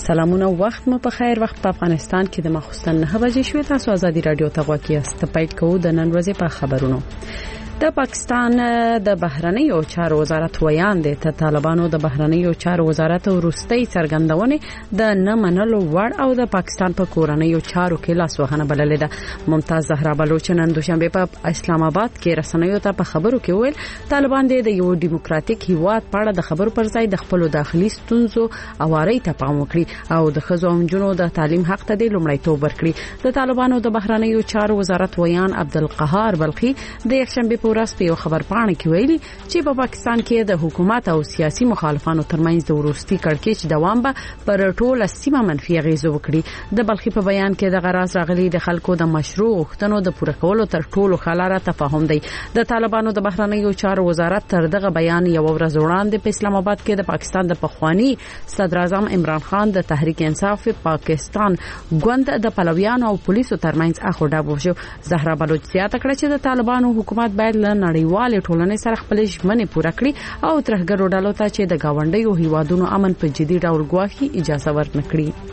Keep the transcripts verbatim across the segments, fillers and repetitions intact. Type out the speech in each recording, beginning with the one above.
سلامونه وخت مو په خیر. وخت په افغانستان کې د مخصوصن نه بجې شوې. تاسو آزادي رادیو ته غوږ یاست. پېټ کوو د نن ورځې په خبرونو. د پاکستان د بهرنیو چارو وزارت ویان دي ته طالبانو د بهرنیو چارو وزارت وروستي څرګندونه د نه منلو وړ او د پاکستان په کورنیو چارو کې لاس وهنه بللې ده. ممتاز زهرا بلوچ نن دوشنبه په اسلام آباد کې رسنیو ته په خبرو کې ویل طالبان د یو ډیموکراتیک هیواد په اړه د خبرو پر ځای د خپل داخلي ستونزو اواري ته پام وکړي او د خزو جنونو د تعلیم حق ته د لومړیتوب ورکړي. د طالبانو د بهرنیو چارو وزارت ویان عبدالقهار بلخي د یکشنبه ورځ په خبر پاڼه کې ویلي چې په پاکستان کې د حکومت او سیاسي مخالفانو ترمنځ د وروستي کړکېچ دوام به پر ټوله سیمه منفي اغیز وکړي. د بلخي په بیان کې د غراز راغلي د خلکو د مشروع غوښتنو د پوره کولو تر ټولو خلاره تفاهم دی. د طالبانو د بهرنیو چارو وزارت تر دغه بیان یو ورځ وړاندې په اسلام آباد کې د پاکستان د پخوانی صدر اعظم عمران خان د تحریک انصاف پاکستان ګوند د پلویانو او پولیسو ترمنځ اخوډه وشو. زهرا بلوچ زیاته کړه چې د طالبانو حکومت باید له نړیوال ټولنې سره خپل ژمنې پوره کړي او ترهګرو ډلو ته چې د گاونډیو هیوادونو امن په جدي ډول ګواښي اجازه ورنکړي.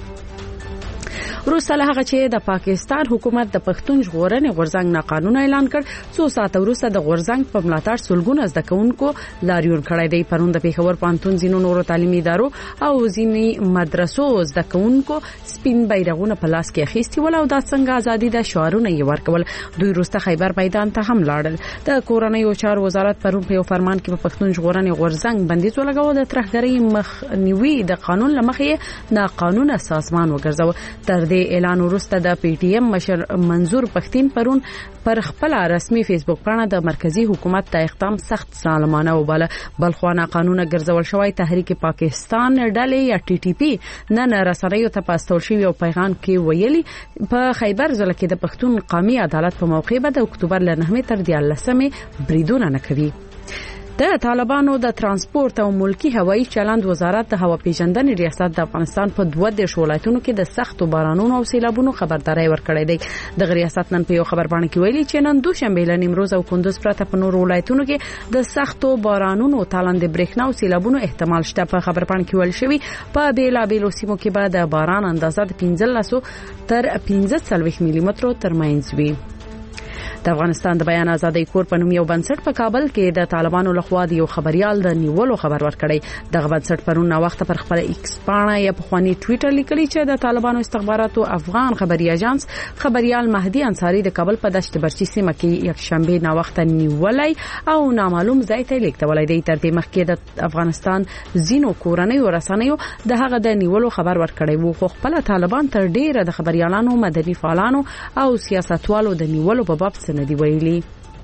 وروسته له هغه چې د پاکستان حکومت د پښتون ژغورنې غورځنګ ناقانونه اعلان کړ، څو ساعت وروسته د غورځنګ په ملاتړ سلګونه زده کوونکو لاریون کړی دی. پرون د پیښور پوهنتون ځینو نورو تعلیمي ادارو او ځینې مدرسو زده کوونکو سپین بیرغونه په لاس کې اخیستي ول او دا څنګه ازادي د شعارونه یې ورکول. دوی وروسته خیبر میدان ته هم لاړل. د کورنیو چارو وزارت پرون په یو فرمان کې په پښتون ژغورنې غورځنګ بندیز ولګاوه. د ترهګرۍ مخنیوي د قانون لمخې ناقانونه سازمان وګرځاوه. تر اعلان وروسته د پی ټی ایم مشر منظور پښتين پرون پر خپل رسمي فیسبوک باندې د مرکزی حکومت ته اقدام سخت ظالمانه وباله. بلخوانه قانون ګرځول شوی تحریک پاکستان ډلې یا ټي ټي پی نن رسنیو ته پاستول شوی او پیغام کې ویلي په خیبر ضلع کې د پښتون قومي عدالت په موقع به د اکتوبر ل نهمې تر دیارلسمې بریدونه نه کوي. د طالبانو د ترانسپورت او ملکی هوایی چلند وزارت د هوا پیژندنې ریاست د افغانستان په دوه دیرش ولایتونو کې د سختو بارانونو او سیلابونو خبرداري ورکړې ده. د ریاست نن په یو خبرپاڼه کې ویلي چې نن دوشنبه ل نیمروز او کندوز پرته په نورو ولایتونو کې د سختو بارانونو تالند برېښنا او سیلابونو احتمال شته. په خبرپاڼه کې ویل شوی په بیلابیلو سیمو کې به د باران اندازه د پنځلس تر پنځه څلوېښت ملي مترو ترمنځ وي. د افغانستان د بیان ازادي کور په نوم یو بنسټ په کابل کې د طالبانو لخوا د یو خبريال د نیولو خبر ورکړی. د بنسټ پرون نو وخت پر خپل ایکس پاڼه یا په خواني ټوئیټر لیکلی چې د طالبانو استخباراتو افغان خبري اژانس خبريال مهدي انصاری د کابل په دشت برچی سیمه کې یک شنبه نو وخت نیولای او نامعلوم ځای ته لیکتولای دی. تر دې مخکې د افغانستان زینو کورنۍ ورسنیو د هغه د نیولو خبر ورکړی وو، خو خپل طالبان تر ډیره د خبريالانو مدني فعالانو او سیاستوالو د نیولو په باب ندی ویلي.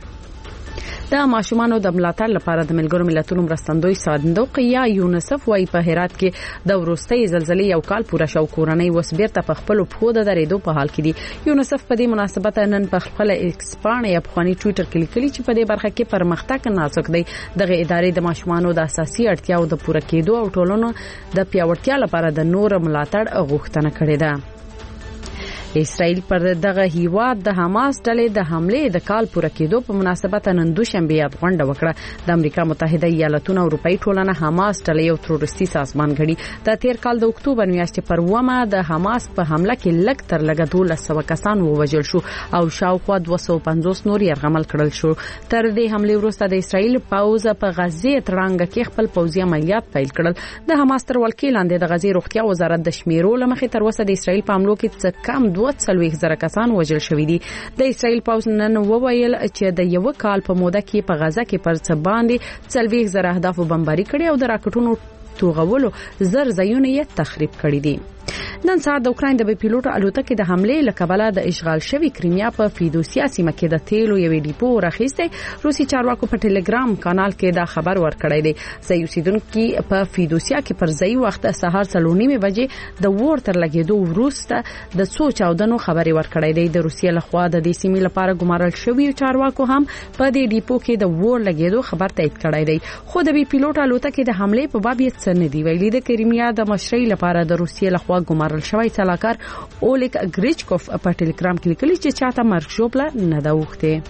د ماشومانو د ملاتړ لپاره د ملګرو ملتونو مرستندوی صندوق یا یونیسف وايي په هرات کې د وروستۍ زلزلې یو کال پوره شو، کورنۍ وسبیرته په خپل پخو د درېدو په حال کې دي. یونیسف په دې مناسبت نن په خپل ایکس پاڼه یا په خواني ټوئیټر کې لیکلي چې په دې برخه کې پرمختګ نازک دی. دغه ادارې د ماشومانو د اساسي اړتیاو د پوره کېدو او ټولنو د پیاوړتیا لپاره د نور ملاتړ غوښتنه کړې ده. اسرائیل پر دغه هیواد د حماس ډلې د حمله د کال پوره کېدو په مناسبت نن دوشنبه یاد غونډه وکړه. د امریکا متحده ایالاتونو او اروپאי ټولنه حماس ډلې یو تروریستي سازمان ګڼي. د تیر کال د اکتوبر میاشتې پر ومه د حماس په حمله کې لږ تر لږه دولس سوه کسان ووژل شو او شاوخوا دوه سوه پنځوس نور يرغمل کړل شو. تر دې حمله وروسته د اسرائیل پوځ په غزه ترانګ کې خپل پوځي عملیات پیل کړل. د حماس تر ولکې لاندې د غزه روغتیا وزارت د شمیرو لمخې تر اوسه د اسرائیل په حملو کې څه کم دوه څلوېښت زره کسان وژل شوي دي. د اسرائیل پوځ نن وویل چې د یو کال په موده کې په غزه کې پر څه باندې څلوېښت زره اهداف بمباري کړي او د راکټونو توغولو زر ځایونه یې تخریب کړي دي. نن سهار د اوکراین د بي پیلوټ الوتکې د حمله لکبله د اشغال شوی کریمیا په فیدوسیا سیمه کې د تیلو یوې ډیپو راخیسته. روسي چارواکو په ټلګرام کانال کې دا خبر ورکړی دی. ځای اوسیدونکو په فیدوسیا کې پر ځای وخت سهار څلور نیمه بجې د ور تر لګیدو وروسته د څو چاودنو خبري ورکړی دی. د روسیې لخوا د دې سیمې لپاره ګمارل شوی چارواکو هم په دې ډیپو کې د ور لګیدو خبر تایید کړی دی. خو د بي پیلوټ الوتکې د حمله په باب یې څه نه دی ویلي. د کریمیا د مشرۍ لپاره د روسیې لخوا ګمارل شوی سلاکار اولیک گریچکوف په ټلګرام کې لیکلي چې چاته مرګ ژوبله نه ده وخته.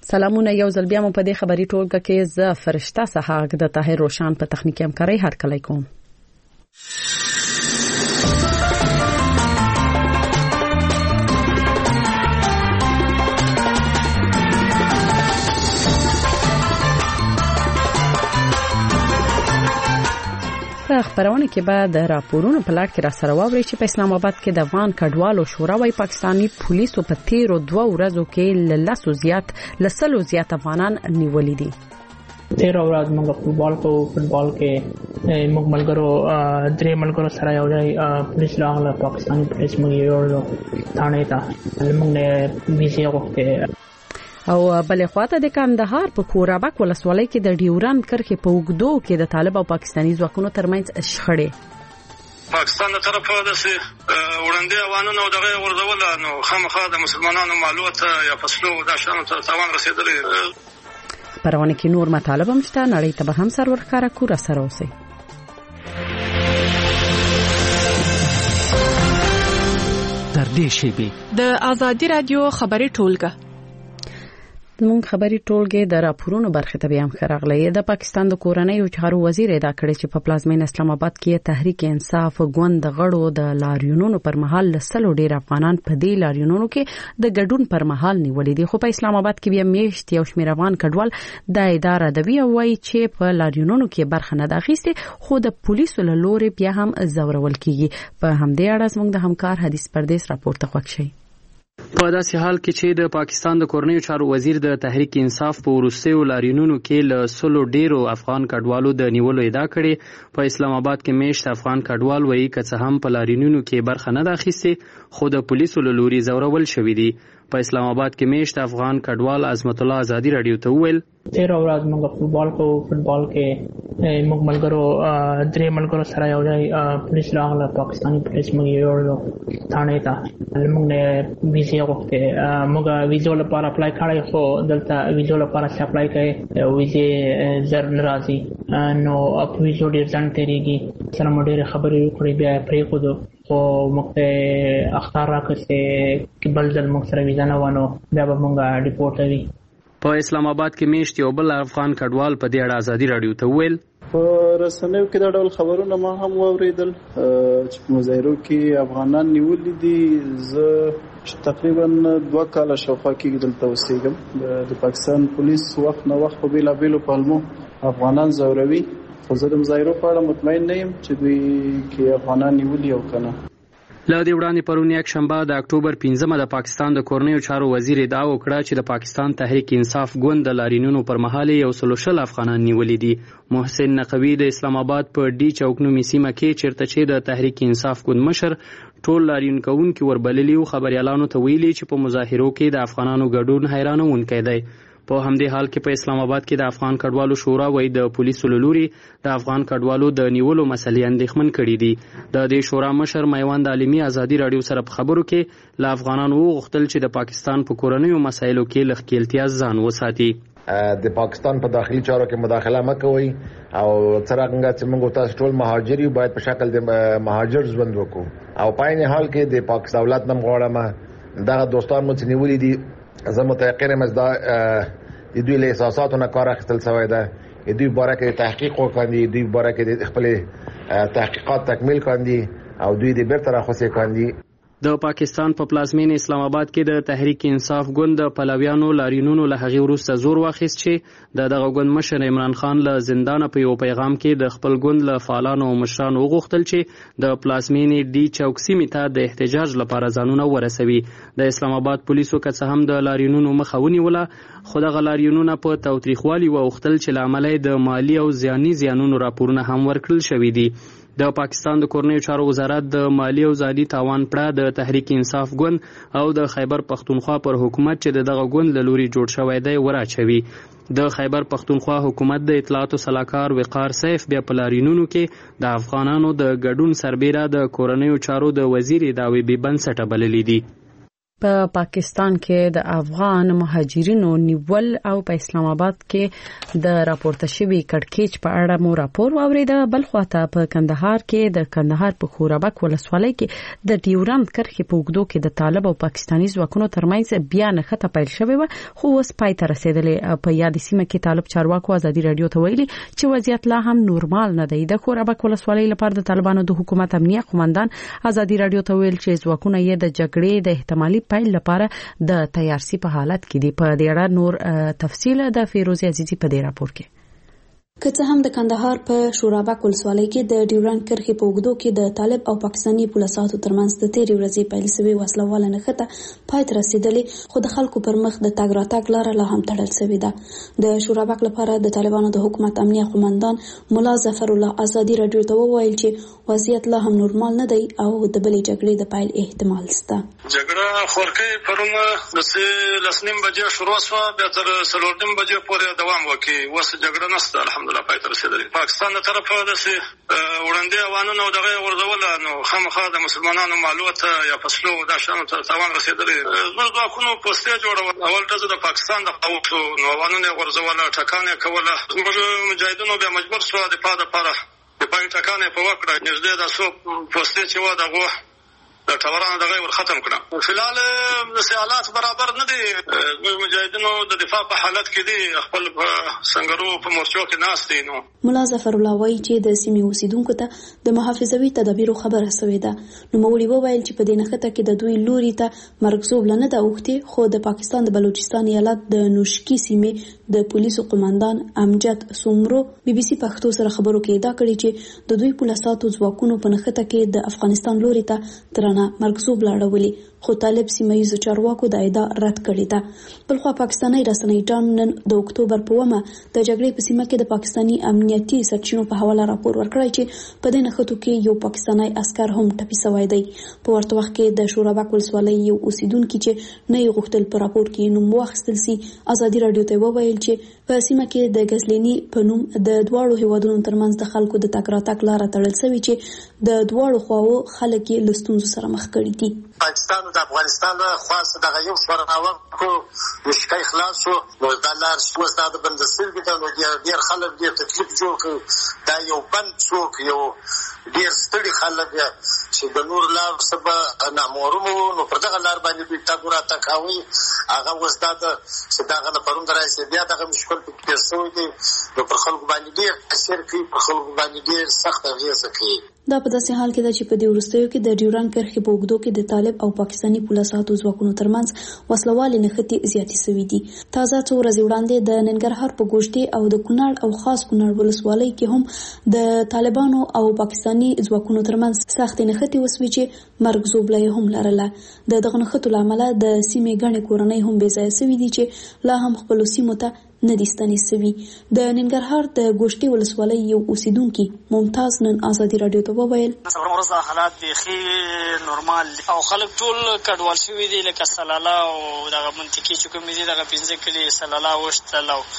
سلامونه یو ځل بیا مو په دې خبري ټولګه کې ز فرشته سحاق د طاهر روشان په تخنیکی همکاري هرکلی کوم. په خبرونه کې بعد راپورونه په لړ کې را سره واوري چې په اسلام آباد کې د افغان کډوالو شورا وايي پاکستانی پولیسو په تیرو دوه ورځو کې لسو زیات لسلو زیات افغانان نیولې دي. تیرو ورځ موږ فوټبال کو فوټبال کې موږ ملګرو درې ملګرو سره یو ځای پولیس راغله پاکستانی پولیس موږ یو ثانه ته موږ نه ویزه وغوښته. او بلې خواته د کندهار په کورابک ولسوالۍ کې د ډیورند کرښې په اوږدو کې د طالب او پاکستاني ځواکونو ترمنځ شخړې پاکستان د طرفه د وړاندې اوانونو دغه ورزول نو خامخا د مسلمانانو معلومات یا فصلو د شانو ته تاوان رسیدلی. پرونه کې نور مطالب هم شته، نړۍ ته به هم سر ورخاره کور سره اوسئ. در دې شیبې د آزادي رادیو خبري ټولګه مونږ خبري ټولګه د راپورونو برخه ته بیا هم خراغلې. د پاکستان د کورنۍ چارو وزیر ادا کړی چې په پلازمین اسلام آباد کې تحریک انصاف ګوند غړو د لاریونونو پر مهال لسلو ډیر افغانان په دې لاریونونو کې د ګډون پر مهال نیولې دي. خو په اسلام آباد کې بیا میشت یو شمېر افغان کډوال د اداره د وی وای چې په لاریونونو کې برخه نه اخیسته خو د پولیسو له لوري بیا هم زورول کیږي. په همدې اړه زموږ د همکار حدیث پردیس راپورته خوښ شي. په داسې حال کې چې د پاکستان د کورنیو چارو وزیر د تحریک انصاف په وروستیو لاریونونو کې له سلو ډیرو افغان کډوالو د نیولو ادعا کړې، په اسلام آباد کې میشت افغان کډوال وایي که څه هم په لاریونونو کې برخه نه اخیسته خو د پولیسو له لوري زورول شوې دي. په اسلام آباد کې میشت افغان کډوال عظمت الله آزادي رادیو ته وویل تیر ورځ موږ فوټبال کو فوټبال کې موږ ملګرو درې ملګرو سره یو ځای پولیس راغله پاکستانی پولیس موږ یو ثانه ته موږ نه ویزه وغوښته. موږ ویزه لپاره اپلای کړی خو دلته ویزه لپاره چې اپلای کړي ویزه زر ناراضي نو اپ ویزه ډیر ځان تیریږي. سره مو ډېر خبرې وکړې بیا پرې خو خو موږ ته اختار راکړه چې بل ځل موږ سره ویزه نه ونه بیا به موږ ډیپورټ وي. په اسلام آباد کې میشت یو بل افغان کډوال په دې اړه آزادي رادیو ته ویل په رسنیو کې دا ډول خبرونه ما هم واوریدل چې په مظاهرو کې افغانان نیولې دي. زه تقریبا دوه کاله شاوخوا کې دلته اوسېږم. د پاکستان پولیس وخت نه وخت په بیلابیلو پلمو افغانان زوروي خو زه د مظاهرو په اړه مطمئن نه یم چې دوی کې افغانان نیولي او کنه. له دې وړاندې پرون یک شنبه د اکتوبر پنځمه د پاکستان د کورنیو چارو وزیر ادعا وکړه چې د پاکستان تحریک انصاف ګوند د لاریونونو پر مهال یو سلو شل افغانان نیولې دي. محسن نقوی د اسلام آباد په ډي چوک نومي سیمه کې چیرته چې د تحریک انصاف ګوند مشر ټول لاریون کوونکي وربللي او خبريالانو ته ویلي چې په مظاهرو کې د افغانانو ګډون حیرانونکی دی. په همدې حال کې په اسلام آباد کې د افغان کډوالو شورا وایي د پولیسو له لوري د افغان کډوالو د نیولو مسلې اندېښمن کړي دي. د دې شورا مشر میوند عالمي آزادي رادیو سره په خبرو کې له افغانانو وغوښتل چې د پاکستان په کورنیو مسایلو کې له ښکیلتیا ځان وساتي. د پاکستان په داخلي چارو کې مداخله مکوئ او څرنګه چې موږ تاسو ټول مهاجر یو باید په شکل د مهاجر ژوند وکړو او په عین حال کې د پاکستان دولت نم غواړم دغه دوستان مو چې نیولې دي زه متيقن یم دا د دوی له احساساتو نه کار اخیستل شوی ده. د دوی باره کې تحقیق وکړي، دوی باره کې خپل تحقیقات تکمیل کړي او دوی د بیرته راخوسي کړي. د پاکستان په پلازمین اسلام آباد کې د تحریک انصاف ګوند د پلویانو لاریونونو له هغې وروسته زور واخیست چې د دغه ګوند مشر عمران خان له زندانه په یو پیغام کې د خپل ګوند له فعالانو او مشرانو وغوښتل چې د پلازمین ډي چوک سیمې ته د احتجاج لپاره ځانونه ورسوي. د اسلام آباد پولیسو که څه هم د لاریونونو مخه ونیوله خو دغه لاریونونه په تاوتریخوالي واوښتل چې له امله د مالي او زیاني زیانونو راپورونه هم ورکړل شوي دي. د پاکستان د کورنیو چارو وزارت د مالی او زیاني تاوان پړه د تحریک انصاف ګوند او د خیبر پختونخوا پر حکومت چې دغه ګوند له لوري جوړ شوی دی وراچوي. د خیبر پختونخوا حکومت د اطلاعاتو سلاکار وقار سیف بیا په لاریونونو کې د افغانانو د ګډون سربیره د کورنیو چارو د وزیر داوی بې بنسټه بللي دي. په پا پاکستان کې د افغان مهاجرینو نیول او په اسلام آباد کې د راپورته شوی کړکېچ په اړه مو راپور واوریده. بل خواته په کندهار کې د کندهار په خورابک ولسوالۍ کې د ډیورند کرښې په اوږدو کې د طالب او پاکستاني ځواکونو ترمنځ بیا نښته پیل شوې و، خو اوس پای ته رسیدلې. په یاد سیمه کې طالب چارواکو ازادي رادیو ته ویلي چې وضعیت لا هم نورمال نه دی. د خورابک ولسوالۍ لپاره د طالبانو د حکومت امنیه قومندان ازادي رادیو ته ویل چې ځواکونه یې د جګړې د احتمالي پیل لپاره د تیارسي په حالت کې دي. په دې اړه نور تفصیل د فیروزي عزیزي په دې راپور کې. که څه هم د کندهار په شورابک ولسوالۍ کې د ډیورند کرښې په اوږدو کې د طالب او پاکستاني پولیسو ترمنځ د تیرې ورځې پیل شوې وسله واله نښته پای ته رسیدلې، خو د خلکو پر مخ د تګ راتګ لاره لا هم تړل شوې ده. د شورابک لپاره د طالبانو د حکومت امنیه قومندان ملا ظفر الله ازادي رادیو ته وویل چې وضعیت لا هم نورمال نه دی او د بلې جګړې د پیل احتمال شته. جګړه خورکې پرون د لسنیم بجې شروع شوه، بیا تر څلور نیم بجې پورې دوام وکړي. اوس جګړه نشته الحمدلله پای ته رسېدلې. پاکستان د طرفه داسې وړاندې اوانونه او دغه یې غورځوله، نو خامخا د مسلمانانو مالو ته یا فصلو دا شیانو ته تاوان رسېدلی. زموږ ځواکونو پوستې جوړول، اول ډزه د پاکستان د قوتو نو اوانونه یې غورځوله، ټکان یې کوله. زموږ مجاهدینو بیا مجبور شوه دفاع دپاره دفاعي ټکان یې په وکړه. نږدې دا څو پوستې چې وه د هغو د ټورانو دغه یې ور ختم کړه. فلحال داسې حالات برابر نه دي. زموږ مجاهدینو د دفاع په حالت کې دي، خپل په سنګرو په مورچو کې ناست دي. نو ملا ظفر الله وایي چې د سیمې اوسیدونکو ته د محافظوي تدابیرو خبره شوې ده. نوموړي وویل چې په دې نښته کې د دوی لوري ته مرګزوب نه ده اوښتې، خو د پاکستان د بلوچستان ایالت د نوشکی سیمې د پولیسو قومندان امجد سومرو بي بي سي پښتو سره خبرو کې ادعا کړې چې د دوی پولیساتو ځواکونو په نښته کې د افغانستان لوري ته ترانه مرګزوب لاړولي، خو طالب سیمایي چارواکو د ادعا رد کړې ده. بلخوا پاکستاني رسنۍ ټام نن د اکتوبر په اومه د جګړې په سیمه کې د پاکستاني امنیتي سرچینو په حواله راپور ورکړی چې په دې نښتو کې یو پاکستاني عسكر هم ټپي شوی دی. په ورته وخت کې د شورابک ولسوالۍ یو اوسیدونکي چې نه یې غوښتل په راپور کې نوم واخیستل سي ازادي رادیو ته وویل چې په سیمه کې د غزلینی په نوم د دواړو هیوادونو ترمنځ د خلکو د تګ راتګ لاره تړل شوې چې د دواړو خواو خلک یې له ستونزو سره مخ کړي دي. پاکستان د افغانستان خاص دغه یو شورناوه کو مشکای خلاص شو، نو د لار شو ستاد بند سلګي ته نو ډیر خلک ډیر تکلیف جوړ کړ. دا یو بند څوک یو ډیر ستړي خلک چې د نور لار سبا نامورمو نو پر دغه لار باندې بیت تاګورا تکاوي هغه وستاد چې دغه نه پروند راځي بیا دغه مشکل په پیسو دي نو پر خلکو باندې ډیر اثر کوي، پر خلکو باندې ډیر سخت اغیزه کوي. دا په داسې حال کې ده چې په دې وروستیو کې د ډیورند کرښې په اوږدو کې د طالب او پاکستاني پولیسو ځواکونو ترمنځ وسلوالې نښتې زیاتې شوې دي. تازه څو ورځې وړاندې د ننګرهار په ګوشتې او د کونړ او خاص کونړ ولسوالۍ کې هم د طالبانو او پاکستاني ځواکونو ترمنځ سختې نښتې وسوې چې مرګ زوبله هم لرله. د دغه نښتو له امله د سیمې ګڼې کورنۍ هم بې ځایه شوې دي چې لا هم خپلو سیمو ته نه دي ستنې شوي. د ننګرهار د ګوشتې ولسوالۍ یو اوسیدونکي ممتاز نن ازادي رادیو ته وویل ورځ حالات بیخي نورمال او خلک ټول کډوال شوي دي، لکه سلاله او دغه منطقې چې کومې دي دغه پنځه کلي سلاله وشتل او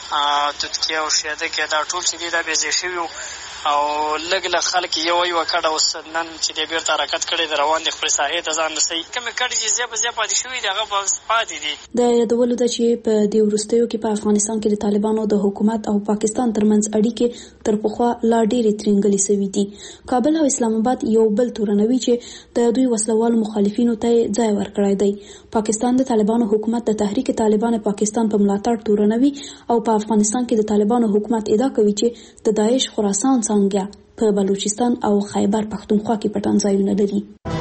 توتکیه او شیده کې دا ټول چې دي دا بې ځای شوي او لږ لږ خلک یو یو کډه اوس نن چې دی بیرته حرکت کړی د روان دي خپلې ساحې ته ځان رسوي. کومې کډې چې زیات زیات پاتې شوي دي هغه پاتې دي. د یادولو ده چې په دې وروستیو کې په افغانستان کې د طالبانو د حکومت او پاکستان ترمنځ اړیکې تر پخوا لا ډېرې ترینګلې شوي دي. کابل او اسلام آباد یو بل تورنوي چې د دوی وسلوالو مخالفینو ته ځای ورکړی دی. پاکستان د طالبانو حکومت د تحریک طالبان پاکستان په ملاتړ تورنوي او په افغانستان کې د طالبانو حکومت ادعا کوي چې د داعش خراسان څانګه په بلوچستان او خیبر پختونخوا کې پټان ځایونه لري.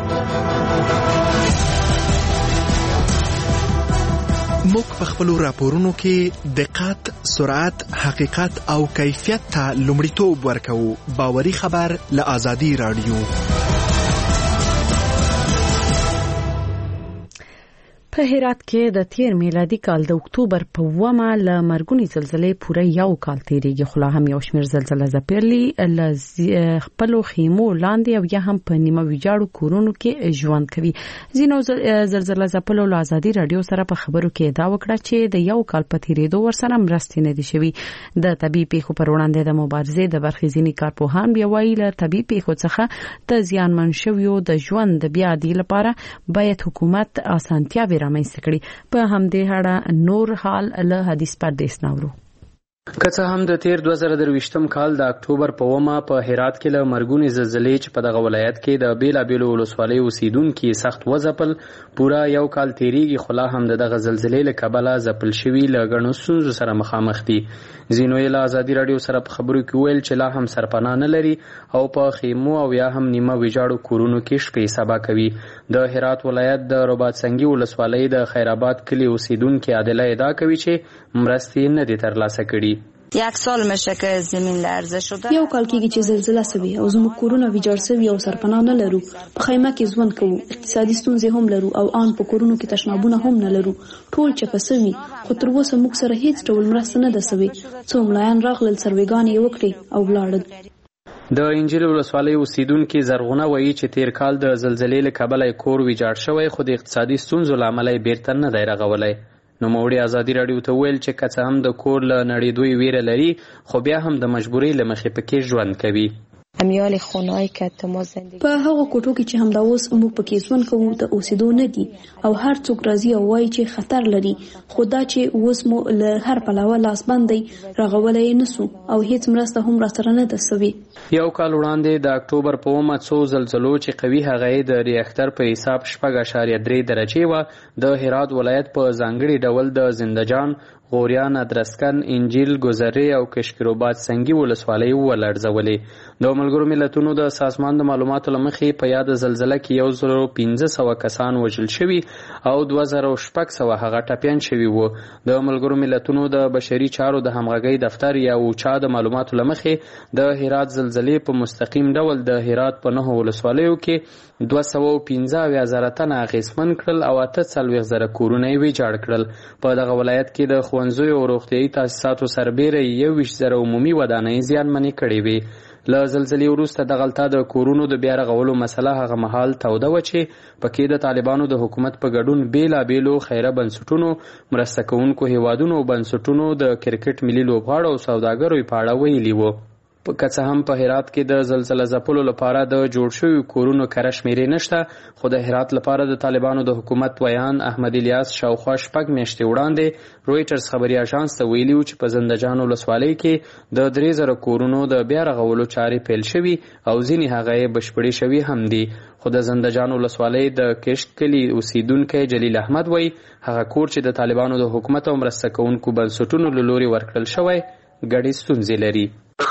موږ په خپلو راپورونو کې دقت، سرعت، حقیقت او کیفیت ته لومړیتوب ورکوو. باوري خبر له آزادي رادیو. په هرات کې د تیر میلادي کال د اکتوبر په اوومه له مرګونی زلزلې پوره یو کال تیریږي، خو لا هم یو شمېر زلزله ځپلي له خپلو خیمو لاندې او یا هم په نیمه ویجاړو کورونو کې ژوند کوي. ځینو زلزله ځپلو له ازادي راډیو سره په خبرو کې ادعا وکړه چې د یو کال په تیریدو ورسره مرستې نه دي شوي. د طبي پیښو پر وړاندې د مبارزې د برخې ځینې کارپوهان بیا وایي له طبي پیښو څخه د زیانمن شویو د ژوند بیا عادي لپاره باید حکومت اسانتیاوې رامنځته کړي. په همدې اړه نور حال له حدیث پردیس ناورو. که څه هم د تیر دوه زره درویشتم کال د اکتوبر په اوومه په هرات کې له مرګونې زلزلې چې په دغه ولایت کې د بیلابیلو ولسوالیو اوسیدونکي سخت وځپل پوره یو کال تیریږي، خو لا هم د دغه زلزلې له کبله ځپل شوي له ګڼو ستونزو سره مخامخ دي. ځینو یې له ازادي راډیو سره په خبرو کې ویل چې لا هم سرپناه نه لري او په خیمو او یا هم نیمه ویجاړو کورونو کې شپې سبا کوي. د هرات ولایت د رباط سنگي ولسوالۍ د خیرآباد کلي اوسیدونکي عادله ادعا کوي چې مرستې نه دي ترلاسه کړي. یک سال میشه که زمین لرزه شده. یو کال کېږي چې زلزله سوي او زموږ کورونه ویجاړ سوي او سرپناه نه لرو. په خیمه کې ژوند کوو، اقتصادي ستونزې هم لرو او آن په کورونو کې تشنابونه هم نه لرو. ټول چپه سوي، خو تر اوسه موږ سره هیڅ ډول مرسته نه ده سوي. څو ملایان راغلل، سروېګانې یې وکړې او ولاړل. د انجیل ولسوالۍ اوسیدونکي زرغونه وایي چې تیر کال د زلزلې له کبله کور ویجاړ شوی، خو د اقتصادي ستونزو له امله یې بیرته نه دی رغولی. نوموړي ازادي راډیو ته ویل چې که څه هم د کور له نړېدو ویره لري، خو بیا هم د مجبورۍ له مخې پکې ژوند کوي. امیال خونه‌ای که ما زندگی په هغه کوټو کې چې همدا اوس موږ پکې ژوند کوو د اوسېدو نه دي او هر څوک راځي او وایي چې خطر لري، خو دا چې اوس مو له هر پلوه لاس بند دی رغولی یې نسو او هیڅ مرسته هم راسره نه ده سوې. یو کال وړاندې د اکتوبر په اوومه څو زلزلو چې قوي هغه یې د ریاکټر په حساب شپږ اعشاریه درې درجې وه، د هرات ولایت په ځانګړي ډول د زندجان، غوریان، ادرسکن، انجیل، ګذرې او کشکروباد سنگي ولسوالۍ ولړزولې. د ملګرو ملتونو د سازمان د معلوماتو له مخې په یاد زلزله کې یو زر او پنځه سوه کسان وژل شوي او دوه زره او شپږ سوه هغه ټپیان شوي وو. د ملګرو ملتونو د بشري چارو د همغږۍ دفتر یا اوچا د معلوماتو له مخې د هرات زلزلې په مستقیم ډول د هرات په نهو ولسوالیو کې دوه سوه او پنځه اویا زره تنه اغېزمن کړل او اته څلوېښت زره کورونه یې ویجاړ کړل. په دغه ولایت کې د ښوونځیو او روغتیایي تاسیساتو سربیره یو ویشت زره عمومي ودانۍ زیانمنې کړې وې. له زلزلې وروسته دغلته د کورونو د بیا رغولو مسله هغه مهال توده وه چې پکې د طالبانو د حکومت په ګډون بیلابیلو خیره بنسټونو، مرسته کوونکو هیوادونو او بنسټونو د کرکټ ملي لوبغاړو او سوداګرو په اړه ویلي وو. که څه هم په هرات کې د زلزله ځپلو لپاره د جوړ شویو کورونو کره شمېرې نشته، خو د هرات لپاره د طالبانو د حکومت ویان احمد الیاس شاوخوا شپږ میاشتې وړاندې رویټرز خبري اژانس ته ویلي و چې په زندجان ولسوالۍ کې د درې زره کورونو د بیا رغولو چارې پیل شوي او ځینې هغه یې بشپړې شوي هم دي. خو د زندجان ولسوالۍ د کشک کلي اوسیدونکی جلیل احمد وایي هغه کور چې د طالبانو د حکومت او مرسته کوونکو بنسټونو له لوري ورکړل شوی ګډې ستونزې لري.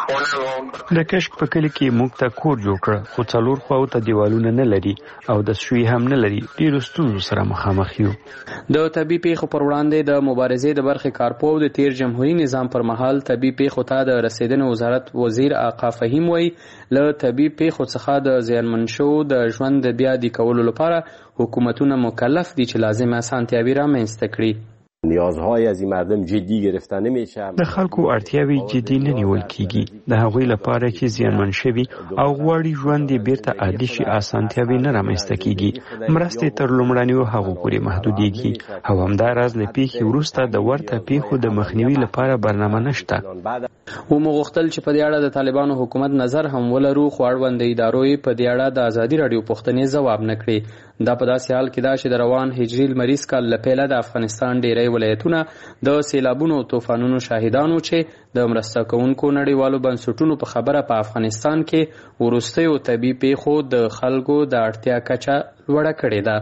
د کشک په کلي کې موږ ته کور جوړ کړه، خو څلور خواو ته دیوالونه نه لري او د سوی هم نه لري. ډېرو ستونزو سره مخامخ یو. د طبي پیښو پر وړاندې د مبارزې د برخې کارپوه د تیر جمهوریت نظام پر مهال طبي پیښو ته د رسیدنې وزارت وزیر آقا فهیم وایي له طبي پیښو څخه د زیانمن شوو د ژوند د بیا عادي کولو لپاره حکومتونه مکلف دي چې لازم اسانتیاوې رامنځته کړي. نیازهای از این مردم جدی گرفته نمیشه. د خلکو اړتیاوې جدي نه نیول کیږي. د هغوی لپاره چې زیانمن شوي او غواړي ژوند یې بیرته عادي شي اسانتیاوې نه رامنځته کیږي. مرستې تر لومړنیو هغو پورې محدودېږي او همداراز له پیښې وروسته د ورته پیښو د مخنیوي لپاره برنامه نشته. ومو غوښتل چې په دې اړه د طالبانو حکومت نظر هم ولرو، خو اړوند ادارو یې په دې اړه د ازادي راډیو پوښتنې ځواب نه کړې. دا په داسې حال کې ده چې د روان هجري لمریز کال له پیله د افغانستان ډیری ولایتونه د سیلابونو او طوفانونو شاهدانو چې د مرسته کوونکو نړیوالو بنسټونو په خبره په افغانستان کې وروستیو طبي پیښو د خلکو د اړتیا کچه لوړه کړې ده.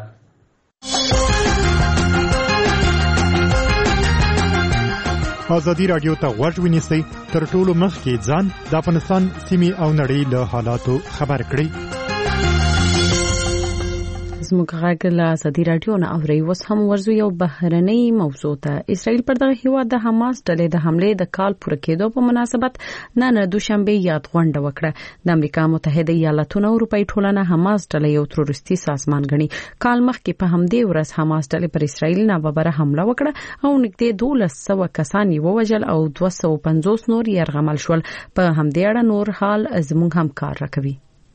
ازادي راډیو ته غوږ ونیسئ، تر ټولو مخکې ځان د افغانستان سیمې او نړۍ له حالاتو خبر کړئ. زموږ غږ له ازادي رادیو نه اوري. اوس هم ورزو یو بهرنۍ موضوع ته. اسرائیل پر دغه هیواد د حماس ډلې د حمله د کال پوره کېدو په مناسبت نن دوشنبه یاد غونډه وکړه. د امریکا متحده ایالاتونو اروپאי ټولنه حماس ډلې یو تروریستي سازمان ګڼي. کال مخکې په همدې ورځ حماس ډلې پر اسرائیل ناببره حمله وکړه او نږدې دولس سوه کسان یې ووژل او دوه سوه پنځوس نور یرغمل شول. په همدې اړه نور حال زموږ همکار راکوي.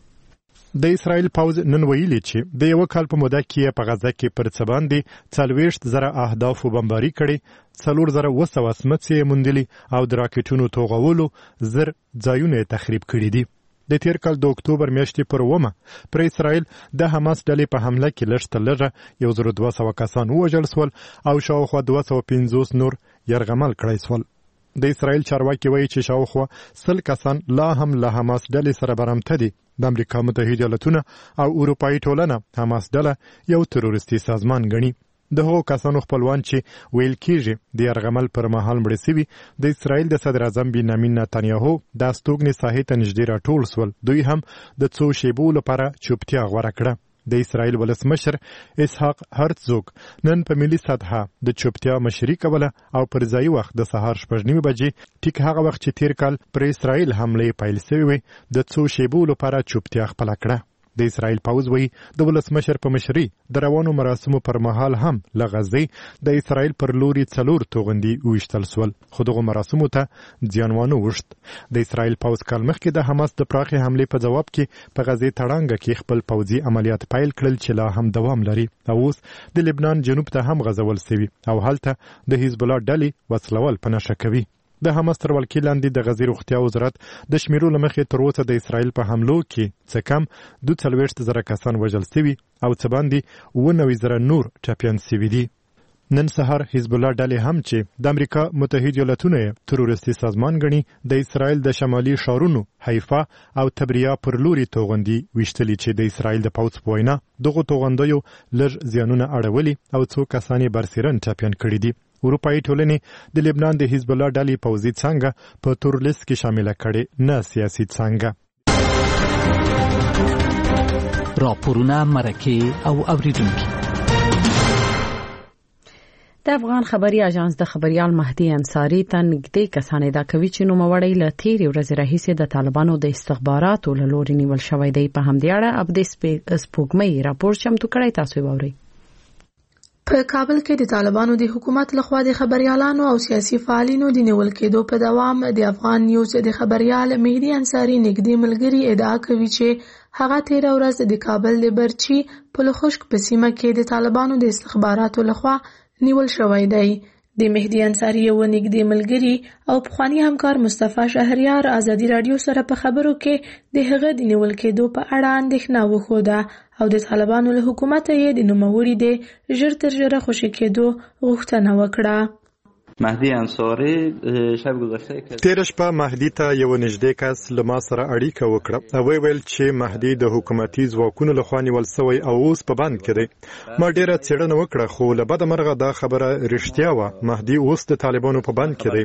د اسرائیل پوز نن ویلي چې د یو کال په موده کې په غزه کې پر څه باندې څلوېښت زره اهداف بمباري کړي، څلور زره اوه سوه سمڅې موندلي او د راکټونو توغولو زر ځایونه تخریب کړي دي. د تیر کال د اکتوبر میاشتې پر اومه پر اسرائیل د حماس ډلې په حمله کې لږ تر لږه یو زر دوه سوه کسان ووژل سول او شاوخوا دوه سوه پنځوس نور یرغمل کړای سول. د اسرائیل چارواکي وایي چې شاوخوا سل کسان لا هم له حماس ډلې سره برمته دي. د امریکا متحده ایالاتونه او اروپאי ټولنه حماس ډله یو تروریستي سازمان ګڼي. د هغو کسانو خپلوان چې ویل کېږي د یرغمل پر مهال مړه سوي د اسرائیل د صدر اعظم بنیامین نتانیاهو د استوګنې ساحې ته نږدې راټول سول. دوی هم د څو شیبو لپاره چوپتیا غوره کړه. د اسرائیل ولسمشر اسحاق هرتزوګ نن په ملي سطحه د چوپتیا مشري کوله او پر ځای وخت د سهار شپږ نیمې بجې ټیک هغه وخت چې تیر کال پر اسرائیل حمله پیل شوې وي د څو شیبو لپاره چوپتیا خپله کړه. د اسرائیل پوز وی د ولسمشر په مشري د روانو مراسمو پر مهال هم له غزې د اسرائیل پر لوري څلور توغندي وشتل سول، خو دغه مراسمو ته ځانوانه وشت. د اسرائیل پوز کال مخکې د حماس د پراخې حمله په جواب کې په غزې تړانګه کې خپل پوځي عملیات پیل کړل چې لا هم دوام لري او اوس د لبنان جنوب ته هم غزول شوی او هلته د حزب الله ډلې وسلول په نشه کوي. د حماس تر ولکې لاندې د غزې روغتیا وزارت د شمیرو له مخې تر اوسه د اسرائیل په حملو کې څه کم دوه څلوېښت زره کسان وژل شوي او څه باندې اوه نوي زره نور ټپیان شوي دي. نن سهار حزب الله ډلې هم چې د امریکا متحده ایالاتونه تروریستي سازمان ګڼي د اسرائیل د شمالي ښارونو حیفا او تبریا پر لوري توغندي ویشتلي چې د اسرائیل د پوځ په وینا دغو توغندیو لږ زیانونه اړولي او څو کسان یې برسېرن ټپیان کړي دي. اروپאי ټولنې د لبنان د حزب الله ډلې پوځي څانګه په تور لیست کې شامله کړي، نه سیاسي څانګه. راپورونه، مرکې او اوریدونکي. د افغان خبري اژانس د خبريال مهدي انصاري ته نږدې کسان ادعا کوي چې نوموړی له تیرې ورځې راهیسې د طالبانو د استخباراتو له لوري نیول شوی دی. په همدې اړه اپډیټ سپوږمۍ راپور چمتو کړی، تاسو یې واورئ. په کابل کې د طالبانو د حکومت لخوا د خبريالانو او سیاسي فعالینو د نیول کېدو په دوام د افغان نیوز د خبريال مهدي انصاري نږدې ملګری ادعا کوي چې هغه تیر ورځ د کابل د برچی په لخشک په سیمه کې د طالبانو د استخباراتو لخوا نیول شوی دی. د مهدي انصاري یو نږدې ملګری او پخوانی همکار مصطفی شهریار ازادي رادیو سره په خبرو کې د هغه د نیول کېدو په اړه اندېښنه وښوده او د طالبانو له حکومت یې د نوموړي د ژر تر ژره خوشي کېدو غوښتنه وکړه. مهدی انصاری شب گذشته تیر شپه مهدی ته یو نږدې کس له ما سره اړیکه وکړه او ویل چې مهدی د حکومتي ځواکونو لخوا نیول شوی او اوس په بند کې دی. ما ډیره څېړنه وکړه خو له بده مرغه دا خبره رښتیا وه. مهدی اوس د طالبانو په بند کې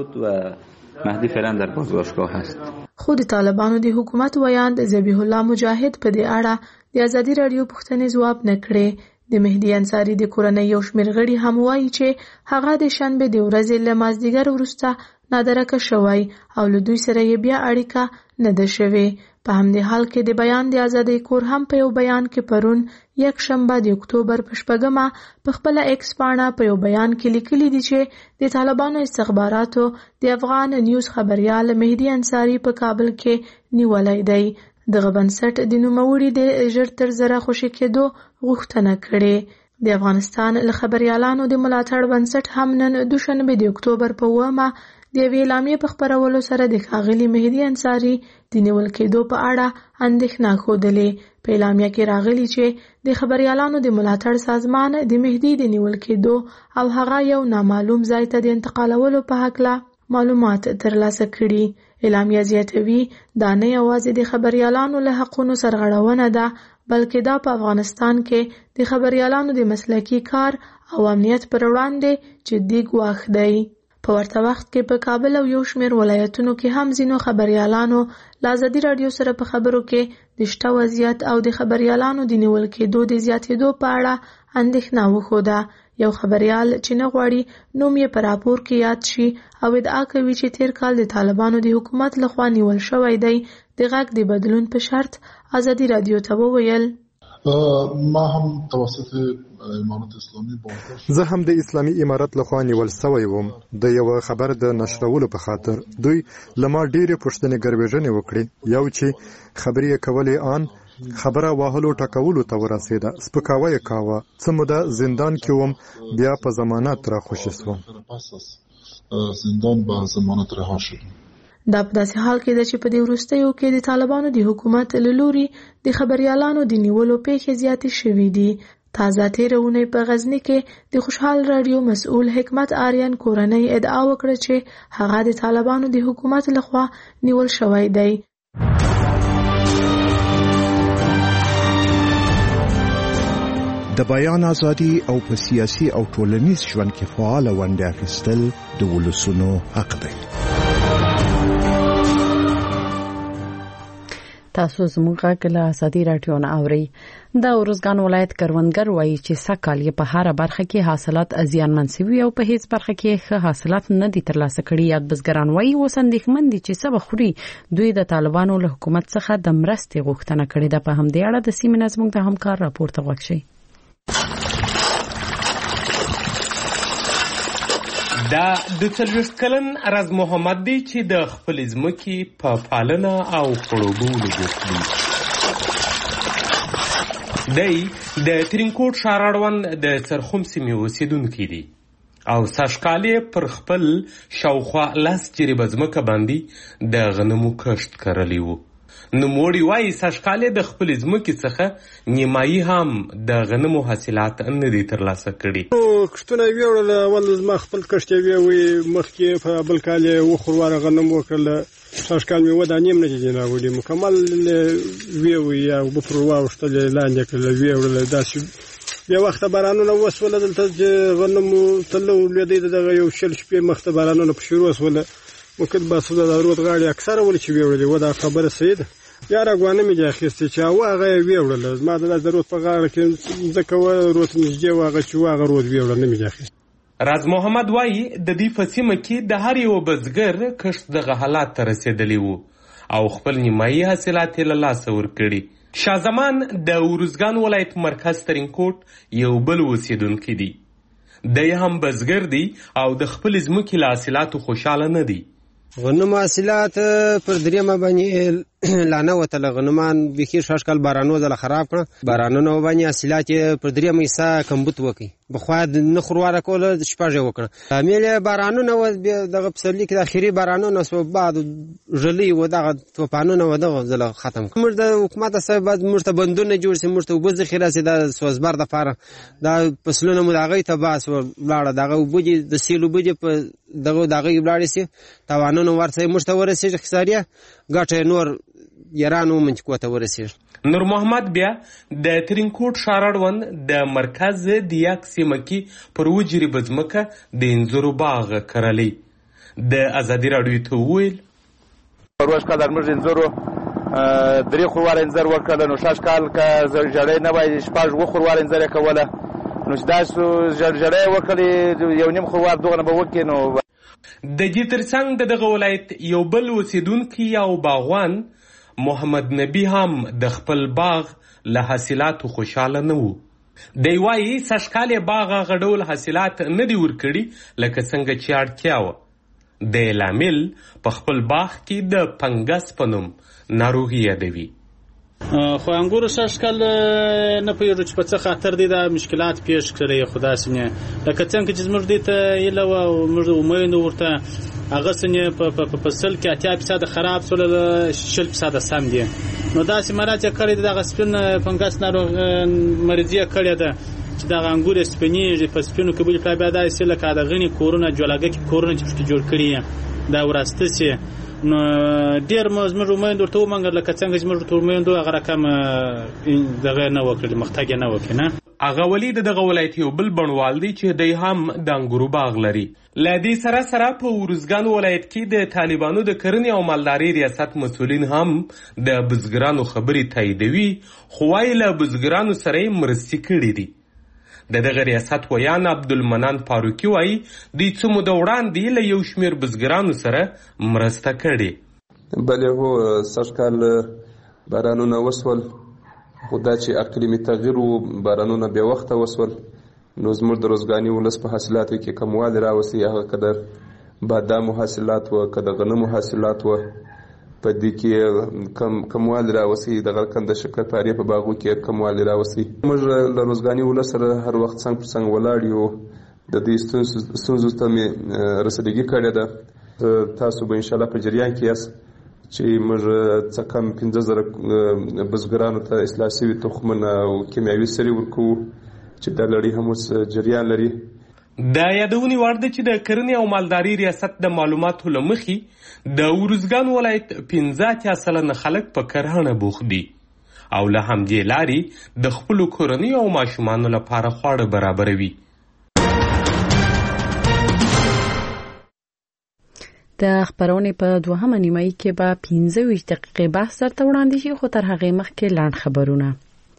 دی. مهدی فعلا در بازداشتگاه هست. خو د طالبانو د حکومت ویاند ذبیح الله مجاهد په دې اړه د ازادي رادیو پوښتنې ځواب نه کړې. د مهدي انصاري د کورنۍ یو شمېر غړي هم وایي چې هغه د شنبې د ورځې له مازدیګر وروسته نادرکه شوی او له دوی سره یې بیا اړیکه نه ده شوې. په همدې حال کې د بیان د ازادۍ کور هم په یو بیان کې پرون یک شنبه د اکتوبر په شپږمه په خپله ایکس پاڼه په یو بیان کې لیکلي دي چې د طالبانو استخباراتو د افغان نیوز خبريال مهدي انصاري په کابل کې نیولی دی. دغه بنسټ د نوموړي د ژر تر ژره خوشي کېدو غوښتنه کړې. د افغانستان له خبريالانو د ملاتړ بنسټ هم نن دوشنبه د اکتوبر په اوومه د یوې اعلامیې په خپرولو سره د ښاغلي مهدي انصاري د نیول کېدو په اړه اندېښنه ښودلې. په اعلامیه کې راغلي چې د خبريالانو د ملاتړ سازمان د مهدي د نیول کېدو او هغه یو نامعلوم ځای ته د انتقالولو په هکله معلومات ترلاسه کړي. اعلامیه زیاتوي دا نه یوازې د خبريالانو له حقونو سرغړونه ده بلکې دا په افغانستان کې د خبريالانو د مسلکي کار او امنیت پر وړاندې جدي ګواښ دی. په ورته وخت کې په کابل او یو شمېر ولایتونو کې هم ځینو خبریالانو له ازادي راډیو سره په خبرو کې د شته وضعیت او د خبریالانو د نیول کېدو د زیاتېدو په اړه اندېښنه وښوده. یو خبریال چې نه غواړي نوم یې په راپور کې یاد شي او ادعا کوي چې تیر کال د طالبانو د حکومت لخوا نیول شوی دی، د غږ د بدلون په شرط ازادي راډیو ته وویل: ما هم توسط امارت اسلامي باور زه هم د اسلامي امارت لخوا نیول شوی وم د یو خبر د نشرولو په خاطر. دوی لما ډېرې پوښتنې ګروېږنې وکړې، یو چې خبرې کولې آن خبره واهلو ټکولو ته ورسېده، سپکاوی یې کاوه. څه موده زندان کې وم، بیا په ضمانت راخوشي شوم. زندان به ضمانت رها شدم. دا په داسې حال کې ده چې په دې وروستیو کې د طالبانو د حکومت له لوري د خبریالانو د نیولو پیښې زیاتې شوې دي. تازه تېره اونۍ په غزني کې د خوشحال راډیو مسؤل حکمت آریان کورنۍ ادعا وکړه چې هغه د طالبانو د حکومت لخوا نیول شوی دی. د بیان ازادي او په سیاسي او ټولنیز ژوند کې فعال ونډه اخیستل د ولسونو حق دی. تاسو زموږ غږ له ازادي راډیو نه اورئ. د ارزګان ولایت کروندګر وایي چې سږکال یې په هره برخه کې حاصلات زیانمن شوي او په هیڅ برخه کې ښه حاصلات نه دي ترلاسه کړي. یاد بزګران وایي اوس اندېښمن دي چې څه به خوري. دوی د طالبانو له حکومت څخه د مرستې غوښتنه کړې ده. په همدې اړه د سیمې نه زموږ د همکار راپور ته غوږ شئ. دا د څلوېښت کلن راز محمد دی چې د خپلې ځمکې په پالنه او خړوبولو بوخت دی. دی د ترینکوټ ښار اړوند د څرخوم سیمې اوسېدونکی دی او سږکال یې پر خپل شاوخوا لس جریبه ځمکه باندې د غنمو کښت کرلی و. نوموړي وایي سږکال یې د خپلې ځمکې څخه نیمایي هم د غنمو حاصلات نه دي ترلاسه کړي. کښتونه یې ویوړل، اول زما خپل کښت یې ویوی، مخکې په بل کال یې اووه خورواره غنم وکړل، سږکال مې اووه دانې هم نه دي راوړي، مکمل ویوی یا اوبه پر واوښتل یې لاندې کړل، ویوړل. داسې بیا وخته بارانونه وسوله دلته چې غنمو تله ولوېدی، دغه یو شل شپې مخته بارانونه په شروع سوله. ممکن بس د رود غاړې اکثره ولې چې ویوړلې و، دا خبره صحیح ده. بیا راګوانه مې دې اخیستې چې هغه هغه یې ویوړله. زما د رود په غاړه کې ځکه و رود نږدې و، هغه چې و هغه رود ویوړه نه مې دې اخیست. راز محمد وایي د دې په سیمه کې د هر یو بزګر کښت دغه حالات ته رسېدلی و او خپل نیمایي حاصلات یې له لاسه ورکړي. شاه زمان د ارزګان ولایت مرکز ترینکوټ یو بل اوسېدونکی دی. دی هم بزګر دی او د خپلې ځمکې له حاصلاتو خوشحاله نه دی. غنم حاصلات پر دریمه باندې لانه وتله. غنمان بیخي شاشکال بارانو زله خراب کړه. بارانونو باندې حاصلات پر دریمه حصہ کمبود وکړي. بخوا د نه خورواره کوله شپږ یې وکړه. لامل بارانونه و دغه پسرلي کې د اخري بارانونه سو بعد ژلۍ و دغه طوفانونه و دغه زله ختم کړه. موږ د حکومت سره باید موږ ته بندونه جوړ شي، موږ ته اوبه ذخیره شي، د سوزبر دپاره دا فصلونه مو د هغې ته بس ولاړه، دغه اوبه دي د سیل اوبه دي په دغه د هغې ولاړې شي، تاوانونه ورته موږ ته ورسېږي خساریه ګټه نور یارانو منچکو ته ورسېږي. نور محمد بیا د ترینکوټ ښار اړوند د مرکز د یک سیمه کې پر اووه جریبه ځمکه د انځرو باغ کرلی. د ازادي راډیو ته وویل: پروش کال در موږ انځرو درې خورواره انځر وکړله، نو شاش کال که ژړۍ نه وای شپږ اووه خورواره انځر یې کوله، نو چې داسې ژړۍ یې وکړلې یو نیم خوروار دغه نه به وکړي. نو د دې ترڅنګ د دغه ولایت یو بل اوسېدونکی او باغوان محمد نبی هم د خپل باغ له حاصلاتو خوشحاله نه و. دی وایي سږکال یې باغ هغه ډول حاصلات نه دي ورکړي لکه څنګه چې اړتیا وه. د لامل په خپل باغ کې د فنګس په نوم ناروغي یادوي. خو انګورو سږکال نه پوهېږو چې په څه خاطر دی دا مشکلات پیښ کړی، خو داسې نه لکه څنګه چې زموږ دې ته هیله وه او موږ امید ورته هغه څه په فصل کې اتیا فیصده خراب سوله، شل فیصده سم دي. نو داسې مرض یې کړی دی، دغه سپین فنګس ناروغ مریضي یې کړې ده چې دغه انګور یې سپینېږي په سپینو کې بلې پلا بیا داسې لکه د غني کورونه جولاګه کې کورونه چې پکې جوړ کړي یې دا وراسته سي. نو ډېر زموږ امید ورته ومنګل لکه څنګه چې موږ ورته امید هغه رقم دغه نه وکړي، مختګ یې نه وکړي. نه هغه ولي د دغه ولایت یو بل بڼوال دی چې دی هم د انګورو باغ لري. له دې سره سره په ارزګان ولایت کې د طالبانو د کرنې او مالدارۍ ریاست مسؤلین هم د بزګرانو خبرې تاییدوي، خو وايي له بزګرانو سره یې مرستې کړي دي. د دغه ریاست ویان عبدالمنان فاروقي وايي دوی څه موده وړاندې له یو شمېر بزګرانو سره مرسته کړې. بلې هو سږکال بارانونه وسول، خو دا چې اقلیمي تغییر و، بارانونه بې وخته وسول، نو زموږ د روزګاني ولس په حاصلاتو کې کموالی راوستی. هغه که د بادامو حاصلات و که د غنمو حاصلات و، په دې کې کم کموالی راوستی. دغه کند شکرپارې په باغو کې کموالی راوستی. موږ له روزګاني ولس سره هر وخت څنګ پر څنګ ولاړ یو. د دې ستونزو ته مې رسیدګي کړې ده. تاسو به انشاءالله په جریان کې یاست چې موږ څه کم پنځه زره بزګرانو ته اصلاح شوي تخمونه او کیمیاوي سرې ورکوو چې دا لړۍ هم اوس جریان لري. د یادونې وړ ده چې د کرنې او مالدارۍ ریاست د معلوماتو له مخې د ارزګان ولایت پنځه اتیا سلنه خلک په کرهڼه بوخت دي او له همدې لارې د خپلو کورنیو او ماشومانو لپاره خواړه برابروي. د خبرونې په دوهمه نیمایي کې به پنځه ویشت دقیقې بحث درته وړاندې شي، خو تر هغې مخکې لنډ خبرونه.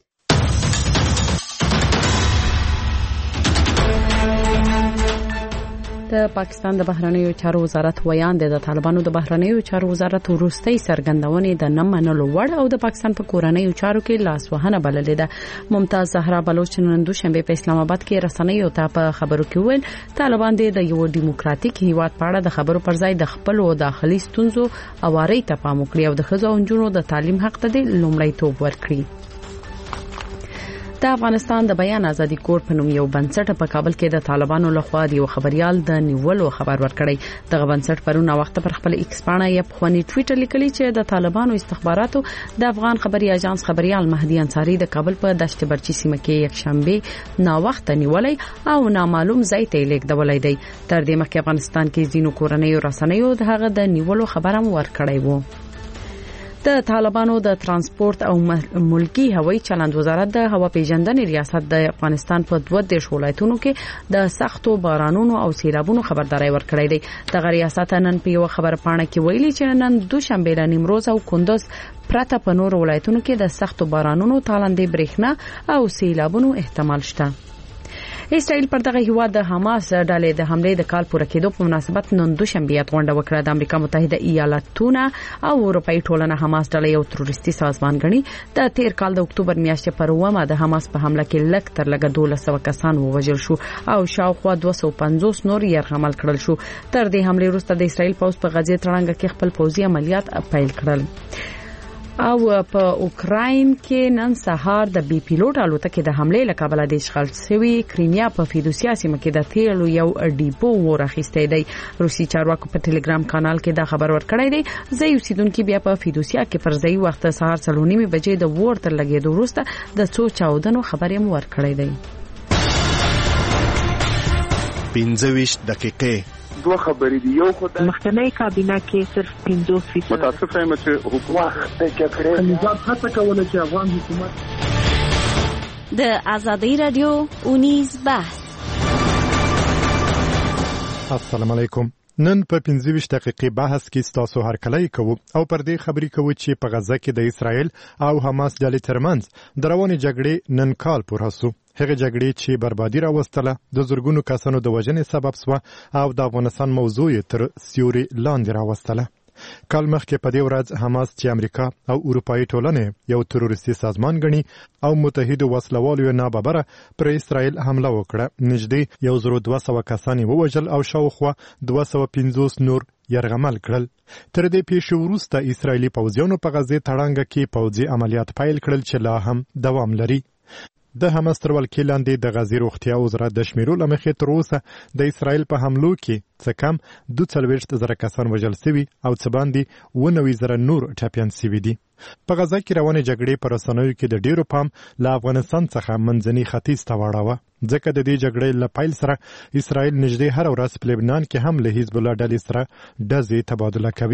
د پاکستان د بهرنیو چارو وزارت ویاند د طالبانو د بهرنیو چارو وزارت وروستۍ څرګندونې د نه منلو وړ او د پاکستان په کورنیو چارو کې لاسوهنه بللې ده. ممتاز زهرا بلوچ نن دوشنبه په اسلام آباد کې رسنیو ته په خبرو کې ویل طالبان د یو ډیموکراتیک هیواد په اړه د خبرو پر ځای د خپل داخلي ستونزو اواري ته پام وکړي او د ښځو او نجونو د تعلیم حق ته د لومړیتوب ورکړي. د افغانستان د بیان ازادي کور په نوم یو بنسټ په کابل کې د طالبانو لخوا د یو خبريال د نیولو خبر ورکړی. دغه بنسټ پرونه وخت پر خپل ایکس پاڼه یا په خونی ټوئیټر لیکلی چې د طالبانو استخباراتو د افغان خبري اژانس خبريال مهدي انصاری د کابل په دشت برچی سیمه کې یک شنبه نا وخت نیولای او نامعلوم ځای ته لیږدولای دی. تر دې مخکې افغانستان کې ځینو کورنیو رسنیو د هغه د نیولو خبر هم ورکړی وو. د طالبانو د ترانسپورت او ملکی هوایي چلند وزارت د هوا پیژندنې ریاست د افغانستان په دوه دیش ولایتونو کې د سختو بارانونو او سیلابونو خبرداري ورکړې ده. د ریاست نن په یو خبر پاڼه کې ویلي چې نن دوشنبه نیمروز او کندوز پرته په نور ولایتونو کې د سختو بارانونو، تالندې برېښنا او سیلابونو احتمال شته. اسرائیل پر دغه هیواد د حماس ډلې د حمله د کال پوره کېدو په مناسبت نن دوشنبه غونډه وکړه. د امریکا متحده ایالاتونو او اروپאי ټولنه حماس ډلې یو تروریستي سازمان ګڼي. د تیر کال د اکتوبر میاشتې پر اومه د حماس په حمله کې لږ تر لږه دولس سوه کسان ووژل شو او شاوخوا دوه سوه پنځوس نور یرغمل کړل شو. تر دې حمله وروسته د اسرائیل پوځ په غزې تړانګه کې خپل پوځي عملیات پیل کړل. او په اوکراین کې نن سهار د بي پیلوټ الوتکې د حمله له کابل د اشغال شوی کریمیا په فیدوسیا سیمه کې د تیلو یو ډیپو ورخیسته دی. روسي چارواکو په ټلګرام کانال کې دا خبر ورکړی دی. زه اوسیدونکو بیا په فیدوسیا کې پر ځای وخت سهار څلورنیمه بجې د ور تر لګېدو وروسته د څو چاودنو خبر یې ورکړی دی. پنځه ویشت دقیقې دوه خبرې دي. یو خدای مخکنی کابینه کې صرف پنځوس فیصد متاسف یم چې حکومت د جګړې نظام هڅه کوله چې افغان حکومت د ازادي رادیو اونیز بحث. السلام علیکم. نن په پنځه ویشت دقیقې بحث کې تاسو هرکلی کوو او پر دې خبرې کوو چې په غزه کې د اسرائیل او حماس ډلې ترمنځ د روانې جګړې نن کال پوره شو. هغه جګړې چې بربادي راوستله د زرګونو کسانو د وژنې سبب شوه او د افغانستان موضوع تر سیوري لاندې راوستله. کال مخکې په دې ورځ حماس چې امریکا او اروپאי ټولنه یو تروریستي سازمان ګڼي او متحده وسلوالو نه ببره پر اسرائیل حمله وکړه. نږدې یو زر دوه سوه کسان ووژل او شاوخوا دوه سوه پنځوس نور یرغمل کړل. تر دې پیښې وروسته اسرائیلي پوځیانو په غزې تړانګه کې پوځي عملیات پیل کړل چې لا هم دوام لري. د حماس تر ولکې لاندې د غزې روغتیا وزارت د شمیرو له مخې تر اوسه د اسرائیل په حملو کې څه کم دوه څلوېښت زره کسان وژل شوي او څه باندې اووه نوي زره نور ټپیان شوي دي. په غزه کې روانې جګړې په رسنیو کې د ډیرو پام له افغانستان څخه منځني ختیځ ته واړاوه، ځکه د دې جګړې له پیل سره اسرائیل نږدې هر ورځ په لبنان کې هم له حزب الله ډلې سره ډزې تبادله کوي.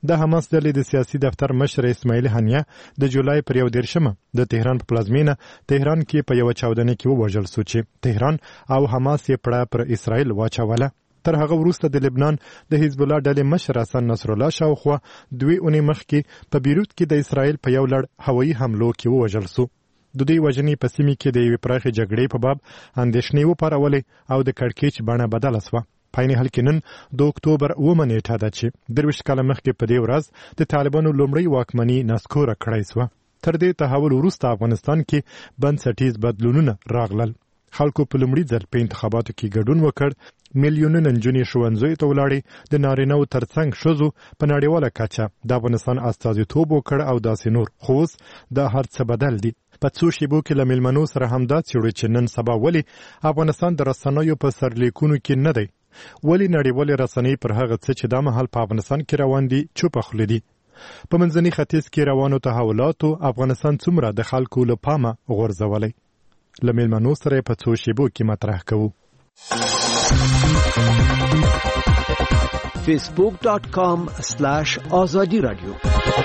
د حماس ډلې د سیاسي دفتر مشر اسماعیل هنیه د جولای پر یو دېرشمه د تهران په پلازمینه تهران کې په یو چاودنه کې ووژل شو چې تهران او حماس یې پړه پر اسرائیل واچوله. تر هغه وروسته د لبنان د حزب الله ډلې مشر حسن نصر الله شاوخوا دوی اونۍ مخکې په بیروت کې د اسرائیل په یو لړ هوایي حملو کې ووژل شو. د دوی وژنې په سیمې کې د یوې پراخې جګړې په باب اندېښنې وپارولې او د کړکېچ بڼه بدله شوه. په عین حال کې نن د اکتوبر اوومه نیټه ده چې درویشت کاله مخکې په دې ورځ د طالبانو لومړۍ واکمني نسکوره کړی شوه. تر دې تحول وروسته افغانستان کې بنسټیز بدلونونه راغلل. خلکو په لومړي ځل په انتخاباتو کې ګډون وکړ. میلیونونه نجونې ښوونځیو ته ولاړې. د نارینه‌وو ترڅنګ ښځو په نړیواله کچه د افغانستان استازیتوب وکړ او داسې نور. خو اوس دا هر څه بدل دي. په څو شیبو کې له میلمنو سره همدا څېړو چې نن سبا ولې افغانستان د رسنیو په سرلیکونو کې نه دی. ولې نړیوالې رسنۍ پر هغه څه چې دا مهال په افغانستان کې روان دي چوپه خوله دي. په منځني ختیځ کې روانو تحولاتو افغانستان څومره د خلکو له پامه غورځولی. له میلمنو سره په څو شیبو کې مطرح کوو. فیسبوک ډاٹ کام سلاش آزادی رادیو.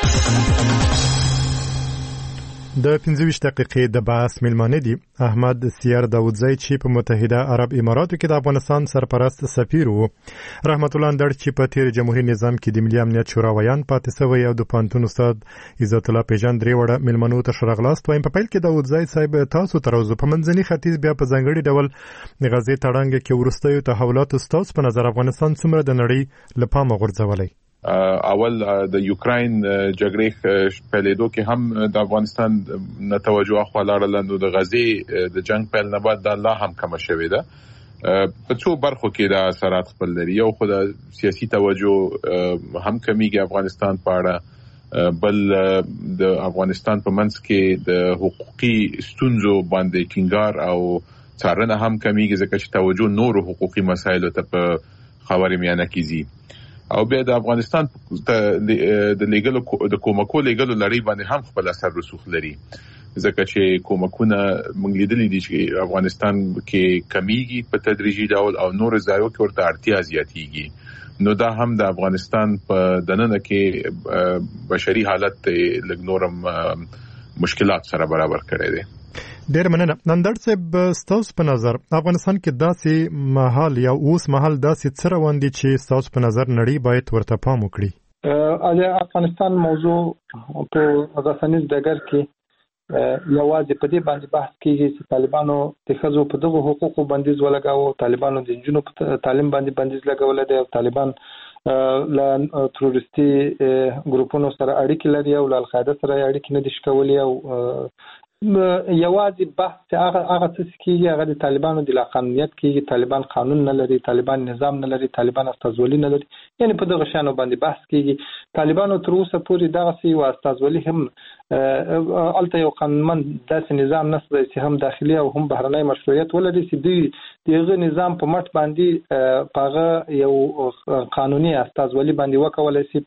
د پنځه ویشت دقیقې د بحث میلمانه دي احمد سیار داودزی چې په متحده عرب اماراتو کې د افغانستان سرپرست سفیر وو. رحمت الله اندړ چې په تیر جمهوریت نظام کې د ملي امنیت شورا ویان پاتې شوی او د پوهنتون استاد عزت الله پیژان درې وړه میلمنو ته ښه راغلاست وایم. په پیل کې داودزی صاحب تاسو تر اوسه په منځني ختیځ بیا په ځانګړي ډول د غزې تړانګ کې وروستیو تحولاتو ستاسو په نظر افغانستان څومره د نړۍ له پامه غورځولی؟ اول د یوکراین جګړې پیلېدو کې هم د افغانستان نه توجه خو لاړه. نو د غزې د جنگ پیل نه بعد د لا هم کم شوې ده. په څو برخو کې د اثرات خپل لري. یو خو د سیاسي توجه هم کمیږي افغانستان په اړه، بل د افغانستان په منځ کې د حقوقي ستونزو باندې ټینګار او څارنه هم کمیږي ځکه چې توجه نور حقوقي مسایلو ته په خاورې میانه کیږي. او بیا د افغانستان د لیګلو د کومکو لیګلو لړۍ باندې هم خپل اثر رسوخ لري ځکه چې کومکونه موږ لیدلې دي چې افغانستان کې کمیږي په تدریجي ډول او نور ځایو کې ورته اړتیا زیاتېږي. نو دا هم د افغانستان په دننه کې بشري حالت لږ نورم مشکلات سره برابر کړی دی. ډېر مننه. نندړ صاحب ستاسو په نظر افغانستان کې داسې مهال یا اوس مهال داسې څه روان دي چې ستاسو په نظر نړۍ باید ورته پام وکړي؟ د افغانستان موضوع په رسنیز ډګر کې یوازې په دې باندې بحث کیږي چې طالبانو د ښځو په دغه حقوقو بندیز ولګاوه، طالبانو د نجونو په تعلیم باندې بندیز لګولی دی، طالبان له تروریستي ګروپونو سره اړیکې لري او له القاعده سره اړیکې نه دي شکولي. او یوازې بحث چې هغه هغه څه کېږي هغه د طالبانو د لاقانونیت کېږي. طالبان قانون نه لري، طالبان نظام نه لري، طالبان استازولي نه لري. یعنی په دغه شانو باندې بحث کېږي. طالبانو تر اوسه پورې دغسې یو استازولي هم هلته یو قانونمند داسې نظام نشته چې هم داخلي او هم بهرنی مشروعیت ولري چې دوی د هغه نظام په مټ باندې په هغه یو قانوني استازولي باندې وکولی شي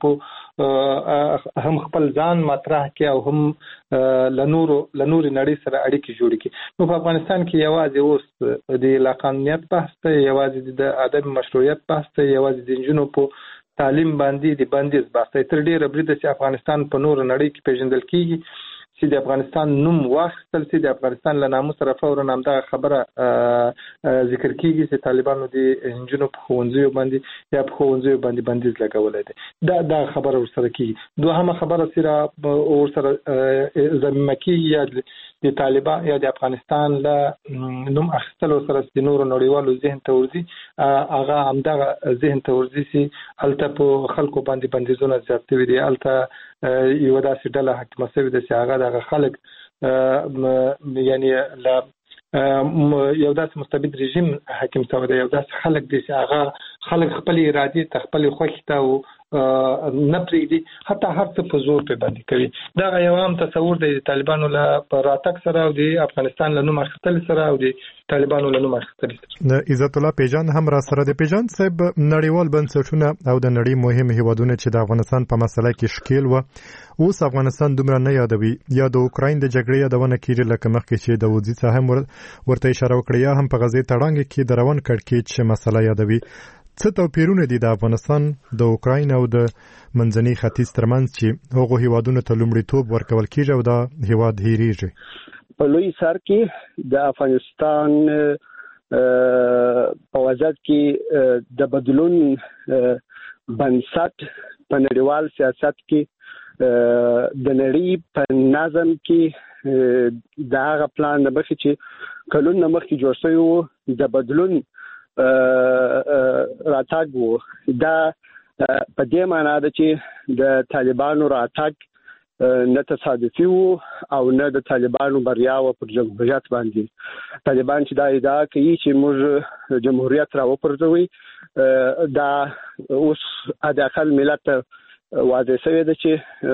په هم خپل ځان مطرح کړي او هم له نورو له نورې نړۍ سره اړیکې جوړې کړي. نو په افغانستان کې یوازې اوس د لاقانونیت بحث دی، یوازې د عدم مشروعیت بحث دی، یوازې د نجونو په تعلیم باندې د بندیز بحث دی. تر ډېره بریده چې افغانستان په نورو نړۍ کې پیژندل کېږي چې د افغانستان نوم واخیستل شي، د افغانستان له ناموس سره فورا همدغه خبره ذکر کېږي چې طالبانو د نجونو په ښوونځیو باندې یا په ښوونځیو باندې بندیز لګولی دی. دا دا خبره ورسره کېږي. دوهمه خبره چې ورسره ضمیمه کېږي یا د طالبان یا د افغانستان له نوم اخیستلو سره د نورو نړیوالو ذهن ته ورځي، هغه همدغه ذهن ته ورځي چې هلته په خلکو باندې بندیزونه زیات شوي دي. هلته یوه داسې ډله حاکمه شوې ده چې هغه دغه خلک یعنی له یو داسې مستبد رژیم حاکم شوی دی، یو داسې خلک دی چې هغه خلک خپل ارادې ته خپل خوښې ته نه پرېږدي، حتی هر څه په زور پې باندې کوي. دغه یو عام تصور دی د طالبانو له راتګ سره او د افغانستان له نوم اخیستلو سره او د طالبانو له نوم اخیستلو سره. عزت الله پیژان هم را سره دی. پیژان صاحب نړیوال بنسټونه او د نړۍ مهم هیوادونه چې د افغانستان په مسله کې ښکیل و اوس افغانستان دومره نه یادوي. یا د اوکراین د جګړې یادونه کېږي لکه مخکې چې د وزیر صاحب ورته اشاره وکړه، یا هم په غزې تړانګ کې د روان کړکېچ مسله یادوي. څه توپیرونه دي د افغانستان د اوکراین او د منځني ختیځ ترمنځ چې هغو هیوادونو ته لومړیتوب ورکول کیږي او دا هیواد هیریږي؟ په لوی سر کې د افغانستان په وضعیت کې د بدلون بنسټ په نړیوال سیاست کې د نړۍ په نظم کې د هغه پلان نه مخکې چې کلونه مخکې جوړ شوی و د بدلون راتګ وو. دا په دې معنی ده چې د طالبانو راتګ نه تصادفي وو او نه د طالبانو بریا و پر جمهوریت باندې. طالبان چې دا ادعا کوي چې موږ جمهوریت را وپرځوي، دا اوس اداخل ملت واضح شوی ده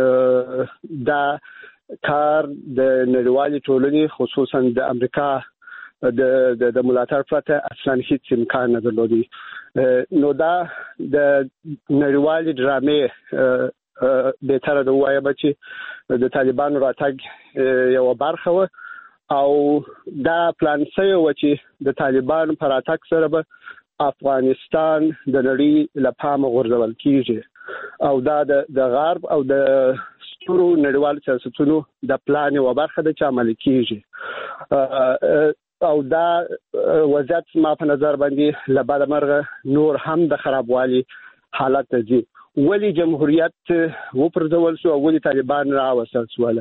چې دا کار د نړیوالې ټولنې خصوصا د امریکا د د د ملاتړ پرته اصلا هیڅ امکان نه درلودي. نو دا د نړیوالې ډرامې به تر د وایم چې د طالبانو راتګ یو برخه و او دا پلان سوی و چې د طالبانو پر راتګ سره به افغانستان د نړۍ له پامه غورځول کیږي او دا د غرب او د ستورو نړیوال سیاستونو د پلان یو برخه ده چې عملي کیږي. او دا وضعیت ما په نظر باندې لباده مرغه نور هم د خرابوالي حالت ته ځي. ولی جمهوریت وپرځول شو او ولی طالبان راوستل شول؟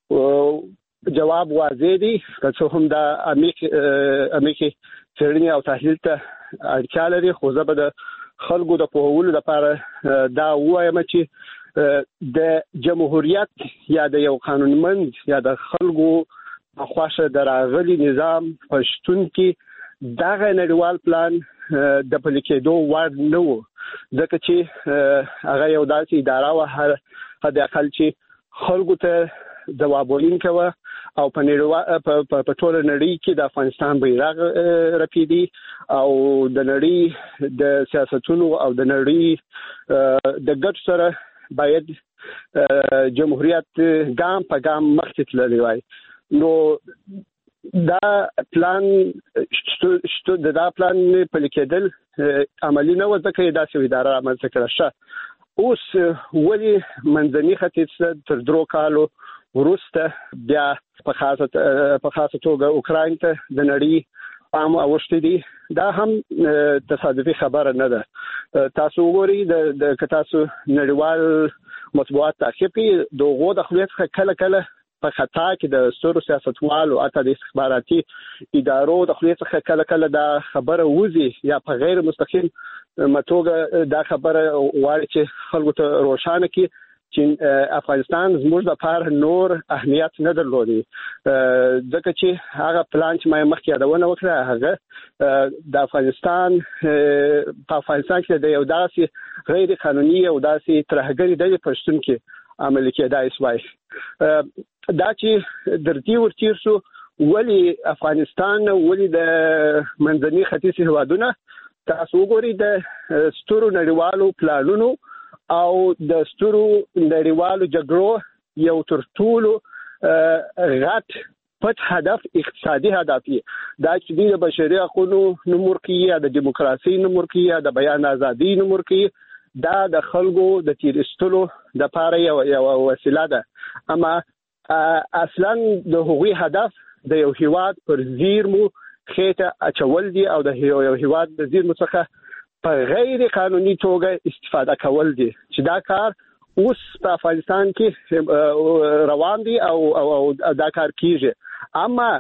جواب واضح دی که څه هم دا امریکي څېړنې او تحلیل ته اړتیا لري، خو زه به د خلکو د پوهولو لپاره دا ووایم چې د جمهوریت یا د یو قانونمند یا د خلکو خواشه د راغلي نظام پښتون کې دغه نړیوال پلان د پلي کېدو وړ نه و، ځکه چې هغه یو داسې اداره وه حد اقل چې خلکو ته ځواب ویونکې وه او په نړیوال په ټوله نړۍ کې د افغانستان بیرغ رپېدي او د نړۍ د سیاستونو او د نړۍ د ګډ سره باید جمهوریت ګام په ګام مخکې تللی وای. نو دا پلان شته د دا پلان پلي کېدل عملي نه و، ځکه یې داسې اداره رامنځته کړه. ښه اوس ولې منځني ختیځ تر درو کالو وروسته بیا په خاصه په خاصه توګه اوکراین ته د نړۍ پام اوښتی دی؟ دا هم تصادفي خبره نه ده. تاسو وګورئ د که تاسو نړیوال مطبوعات تعقیب کړئ، د هغو د خولې څخه کله کله په خطا کې د سترو سیاستوالو اته د استخباراتي ادارو د خولې څخه کله کله دا خبره وځي یا په غیر مستقیم متوګه دا خبره غواړي چې خلکو ته روښانه کړي چې افغانستان زموږ لپاره نور اهمیت نه درلودي، ځکه چې هغه پلان چې ما مخکې یادونه وکړه هغه د افغانستان په افغانستان کې د یو داسې غیر قانوني او داسې ترهګري ډلې پښتون کې عملي کېدای شوای. دا چې درتي ورتیر شو ولی افغانستان ولی د منځني ختیځ هیوادونه تاسو وګورئ د ستورو نړیوالو پلانونو او د ستورو نړیوالو جګړو یو تر ټولو غټ پټ هدف اقتصادي هدف دی. دا چې د بشري حقوقو نمورکی یا د دیموکراسي نمورکی یا د بیان ازادي نمورکی دا د خلکو د تیرستلو د پاره یو یو وسیله ده، اما اصلا د هغوی هدف د یو هیواد پر زیرمو خېټه اچول دي او د یو هیواد د زیرمو څخه په غیر قانوني توګه استفاده کول دي، چې دا کار اوس په افغانستان کې روان دي او او دا کار کیږي. اما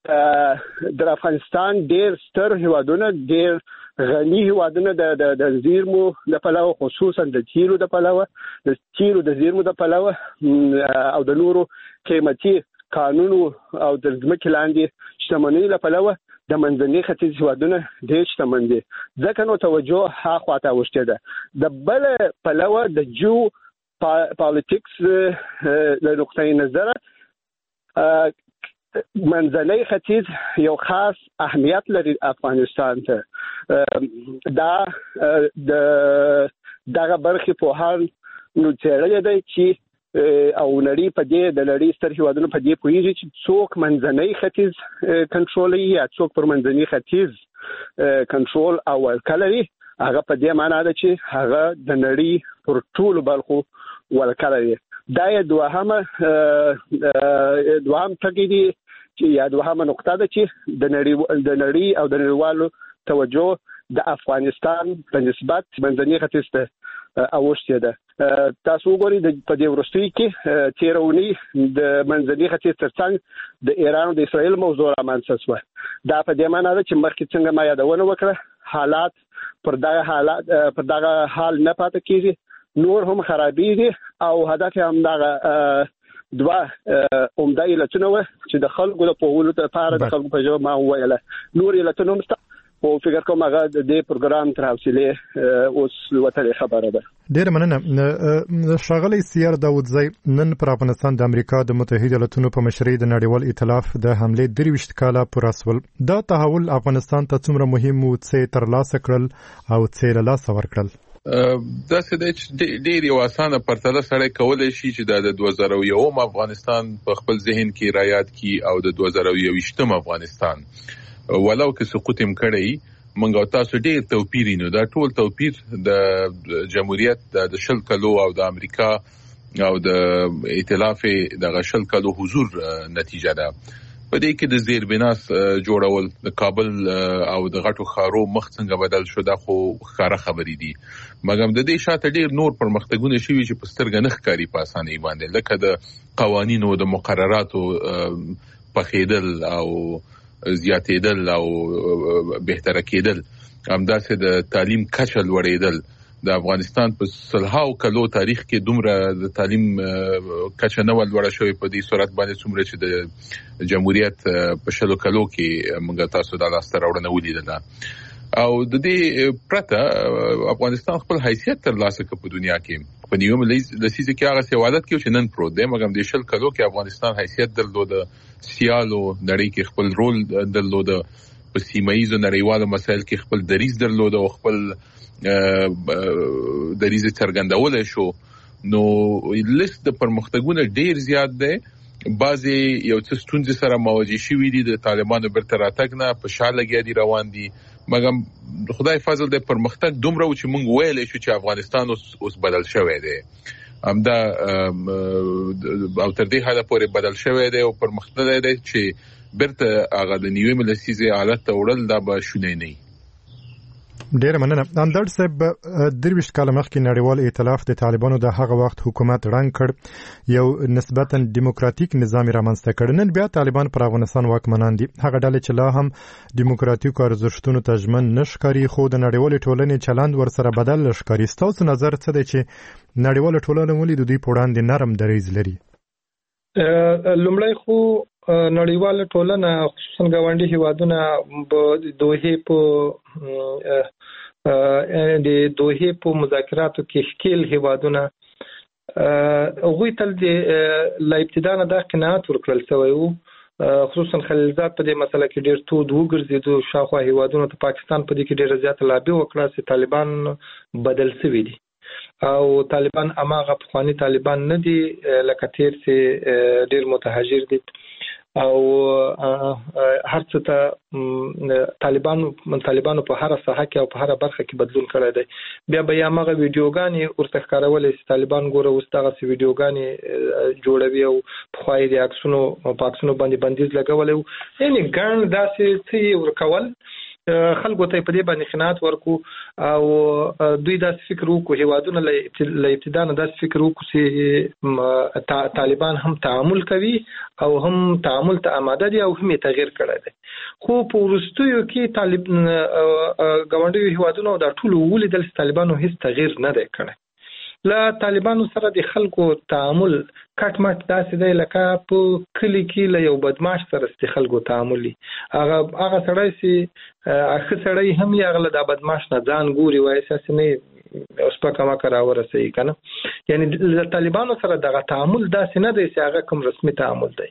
د افغانستان ډېر ستر هیوادونه، ډېر غني هیوادونه د د زیرمو د پلوه، خصوصا د تیلو د پلوه، د تیلو د زیرمو د پلوه او د نورو قیمتي کانونو او د ځمکې لاندې شتمنۍ له پلوه د منځني ختیځ هیوادونه ډېر شتمن دي، ځکه نو توجه هاخوا ته اوښتې ده. د بل پلوه د جو پالیټکس له نقطې نظره منځنی ختیځ یو خاص اهمیت لري افغانستان ته. دا د دغه برخې په حال نو څېړلې ده چې او نړۍ په دې د نړۍ ستر هیوادونو په دې پوهیږي چې څوک منځنی ختیځ کنټرولوي یا څوک پر منځني ختیځ کنټرول او ورکړي هغه په دې معنی ده چې هغه د نړۍ پر ټولو برخو ولکره دی. دا یې دوهمه دوهم ټکی دی چې یا دوهمه نقطه ده چې د نړۍ د نړۍ او د نړیوالو توجه د افغانستان په نسبت منځني ختیځ ته اوښتې ده. تاسو وګورئ په دې وروستیو کې تېره اونۍ د منځني ختیځ ترڅنګ د ایران او د اسرائیل موضوع رامنځته شوه. دا په دې معنی ده چې مخکې څنګه ما یادونه وکړه حالات پر دغه حالات پر دغه حال نه پاتې کېږي، نور هم خرابېږي او هدف هم دغه دوه عمده علتونه وه چې د خلکو د پوهولو لپاره د خلکو په ژبه ما وویله. نور علتونه هم شته خو فکر کوم هغه د دې پروګرام تر حوصلې اوس وتلې خبره ده. ډېره مننه. ښاغلی سیار داودزی، نن پر افغانستان د امریکا د متحده ایالاتونو په مشرۍ د نړیوال ائتلاف د حملې درویشت کاله پوره شول. دا تحول افغانستان ته څومره مهم و، څه یې ترلاسه کړل او څه یې له لاسه ورکړل؟ داسې دی چې ډېر یو اسانه پرتله سړی کولی شي چې دا د دوه زره یوم افغانستان په خپل ذهن کې رایاد کړي او د دوه زره یوویشتم افغانستان ولو که سقوط هم کړی منګ او تاسو ډېر توپیر نو دا ټول توپیر د جمهوریت د شل کلو او د امریکا او د ائتلاف د شل کلو حضور نتیجه ده. په دې کې د زیربناس جوړول د کابل او د غټو ښارو مخ څنګه بدل شو دا خو ښکاره خبرې دي، مګر د دې شاته ډېر نور پرمختګونه شوي چې په سترګه نه ښکاري په اسانۍ باندې، لکه د قوانینو د مقرراتو پخېدل او زیاتېدل او بهتره کېدل، همداسې د تعلیم کچه لوړېدل. د افغانستان په سلهاو کلو تاریخ کې دومره د تعلیم کچه نه لوړه شوې په دې صورت باندې څومره چې د جمهوریت په شلو کلو کې موږ تاسو د لاسته راوړنه ولیدله. او د دې پرته افغانستان خپل حیثیت ترلاسه کړ په دنیا کې. په نیوم لسیزه کې هغه سوالات کې چې نن پروت دی، مګر د شل کلو کې افغانستان حیثیت درلوده، سیالو نړۍ کې خپل رول درلوده، په سیمه ییزو نړیوالو مسایل کې خپل دریځ درلوده او خپل دریځ څرګندولی شو. نو لیست د پرمختګونه ډیر زیات دی. بعضې یو څه ستونزې سره مواجه شوي دي، د طالبانو بیرته راتګ نه په شا لګیا دي روان دي، مګر خدای فضل دی پرمختګ دومره و چې موږ ویلی شو چې افغانستان اوس اوس بدل شوی دی. همدا او تر دې حده پورې بدل شوی دی او پرمختللی دی چې بیرته هغه د نیومې لسیزې حالت ته وړل دا به شونی نه وي. ډېره مننه. اندړ صاحب، درویشت کاله مخکې نړیوال ائتلاف د طالبانو د هغه وخت حکومت ړنګ کړ، یو نسبتا دیموکراتیک نظام رامنځته کړ. نن بیا طالبان پر افغانستان واکمنان دي، هغه ډلې چې لا هم دیموکراتیکو ارزښتونو ته ژمن نه ښکاري، خو د نړیوالې ټولنې چلند ورسره بدل ښکاري. ستاسو نظر څه دی چې نړیواله ټولنه ولې د دوی په وړاندې نرم دریځ لري؟ لومړی خو نړیواله ټولنه خصوصا ګاونډي هیوادونه د دوحې په د دوحې په مذاکراتو کې ښکیل هیوادونه هغوی تل د له ابتدا نه دا قناعت ورکړل شوی و، خصوصا خلیلزاد په دې مسله کې ډېر تود وګرځېدو، شاوخوا هیوادونو ته پاکستان په دې کې ډېره زیاته لابي وکړه چې طالبان بدل شوي دي او طالبان هماغه پخواني طالبان نه دي لکه تېر چې ډېر متهاجر دي او هر څه ته طالبانو طالبانو په هر ساحه کې او په هر برخه کې بدلون کړی دی. بیا به یې هغه ویډیوګانې ورته ښکارولې چې طالبان ګوره اوس دغسې ویډیوګانې جوړوي او پخوا یې د عکسونو په عکسونو باندې بندیز لګولی و، یعنې ګڼ داسې څه یې ورکول خلکو ته په دې باندې قناعت ورکو او دوی داسې فکر وکړو، هیوادونه له ابتدا نه داسې فکر وکړو چې طالبان هم تعامل کوي او هم تعامل ته آماده دي او هم یې تغییر کړی دی. خو په وروستیو کې طالب ګاونډیو هیوادونو دا ټول ولیدل چې طالبانو هیڅ تغییر نه دی کړی. له طالبانو سره د خلکو تعامل کټ مټ داسې دی لکه په کلي کې له یو بدمعاش سره د خلکو تعامل وي. هغه هغه سړی چې ښه سړی هم یې هغه له دا بدمعاش نه ځان ګوري وایي اساسې نه اوس په کما کرا ورسې کنه یعنی د طالبانو سره دغه تعامل داسې نه دی چې هغه کوم رسمي تعامل دی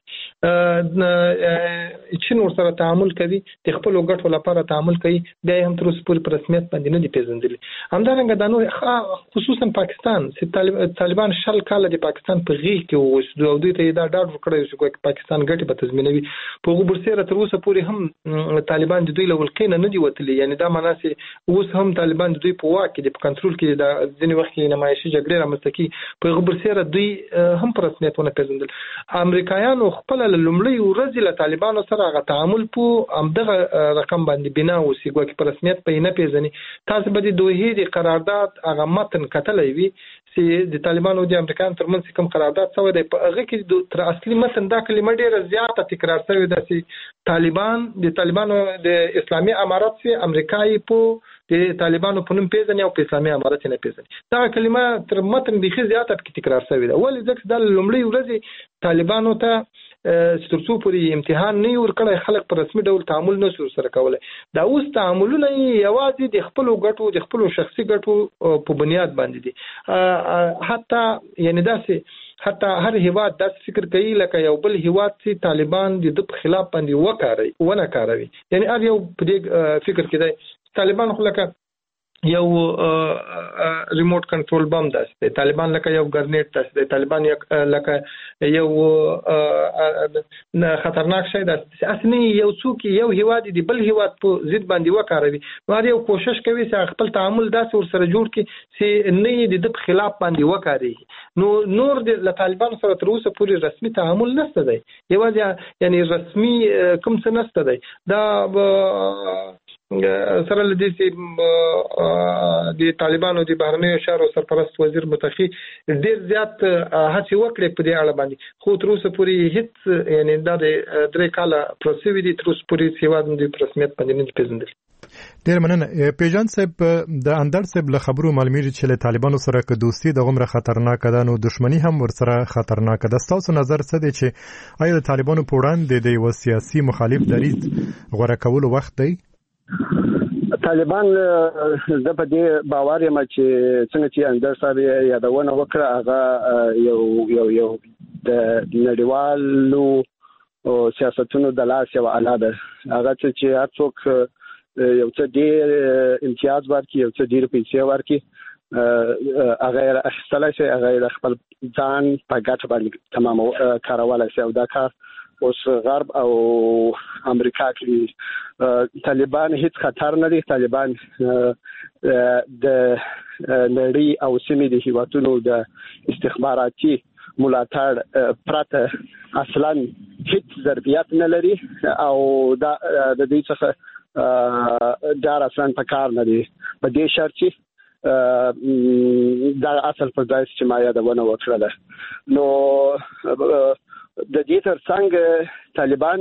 چې نور سره تعامل کوي د خپل وګټو لپاره تعامل کوي بیا هم تر اوسه پورې په رسمیت باندې نه دی پیژندل همدارنګه د نور خصوصا پاکستان چې طالبان شل کال د پاکستان په غیږ کې وو او دوی ته دا ډاډ ورکړی چې پاکستان ګټي به تضمینوي په غوبرسره تر اوسه پورې هم طالبان د دوی له ولکې نه دی وتلی یعنی دا معنی چې اوس هم طالبان د دوی په واک کې د کنټرول کې د ځینې وخت کې نمایشي جګړې رامنځته کی په غوبرسره دوی هم په رسمیت ونه پیژندل امریکایانو خپل لومړی ورځ له طالبانو سره غو تعامل په همدغه رقم باندې بنا اوسې ګویا په رسمیت په نه پیژني تاسو به د دوه د قرارداد هغه متن کتلې وي چې د طالبانو او د امریکایانو ترمنځ کوم قرارداد شوی دی په هغه کې تر اصلي متن دا کلمه ډیره زیاته تکرار شوې ده چې طالبان د طالبانو د اسلامي امارات سي امریکایي په د طالبانو په نوم پیژني او په اسلامي امارات نه پیژني دا کلمه تر متن بيخي زیاته کې تکرار شوې ده ولې ځکه د لومړی ورځ طالبانو ته سترڅو پوری امتحان نه ورکړای خلک په رسمي ډول تعامل نه سره کولای دا اوس تعاملونه یوازې د خپل ګټو د خپل شخصي ګټو په بنیاد باندې دي حتی یعنی داسې حتی هر هیواد داس فکر کوي لکه یو بل هیواد چې طالبان د د خلاف باندې وکړي ونه کاروي یعنی هر یو په دې فکر کې دی طالبان خو لکه یو ریموټ کنټرول بم داسته طالبان لکه یو ګرنیټ داسته طالبان لکه یو خطرناک شی داسته اصلي یو څوک یو هیواد دی بل هیواد په ضد باندې وکاروي نو یو کوشش کوي چې خپل تعامل داسې ور سره جوړ کړي چې نه د د خلاف باندې وکاري نو نور د طالبان سره تر اوسه پورې رسمي تعامل نشته دی یوازې یعنی رسمي کوم څه نشته دی دا سره لدې چې د طالبانو د بهرنیو چارو سرپرست وزیر متخی ډیر زیات هڅه وکړي په دې اړه باندې خو تر اوسه پورې هیڅ یعنی دا د درې کاله پروسې دي تر اوسه پورې سیواد د رسمیت باندې نه پیژندل ډیر مننه پیجان صاحب د اندر صاحب له خبرو معلومیږي چې له طالبانو سره که دوستي د غمره خطرناک ده نو دښمنی هم ورسره خطرناک ده تاسو نظر څه دی چې آیا د طالبانو په وړاندې د یو سیاسي مخالف دریځ غوړه کول وخت دی طالبان د په دې باور یم چې څنګه چې اندر صاحب یادونه وکړه هغه یو یو یو د نړیوالو سیاستونو د لاس یو اعلی ده هغه چې هر څوک یو څه ډیر امتیاز ورکړي یو څه ډیر پیسې ورکړي هغه اخیستلای شي هغه خپل ځان په ګټه باندې تمام کارولای شي او دا کار اوس غرب او امریکا کې طالبان هیڅ خطر نه دي طالبان د نړۍ او سیمې د هیوادونو د استخباراتي ملاتړ پرته اصلا هیڅ ضرورت نه لري او دا د دې څخه دا اصلا په کار نه دي په دې شرط چې دا اصل په ځای چې ما یادونه وکړه نو د دې ترڅنګ طالبان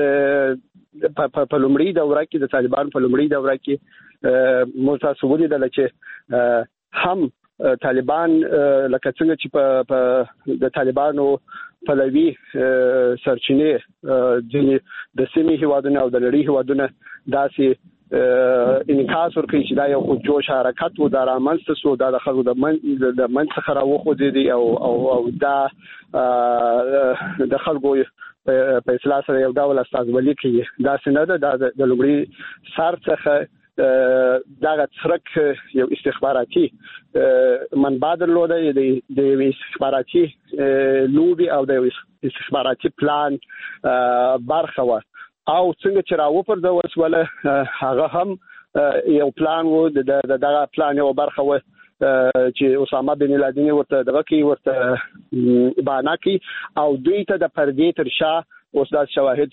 په لومړی دوره کې د طالبان په لومړی دوره کې متاسو ولیدل چې هم طالبان لکه څنګه چې په د طالبانو پلوي سرچینې د سیمې هیوادونو او د لړۍ هیوادونو داسې انعکاس ورکړي چې دا یو جوش حرکت و دا رامنځته شو دا د خلکو د من د من څخه راوخوځي دي او او او دا د خلکو په اصلاح سره یو ډول استازولي کوي دا څنګه ده د لومړي سر څخه دا څرک یو استخباراتي منبع درلوده د استخباراتي لوبي او د استخباراتي پلان برخه و او څنګه چې راو پر د وسوله هغه هم یو پلان و د دغه پلان یو برخه و چې اسامه بن لادن ورته دغه کې ورته بانا کې او دوی ته د پردې تر شا اوس د شواهد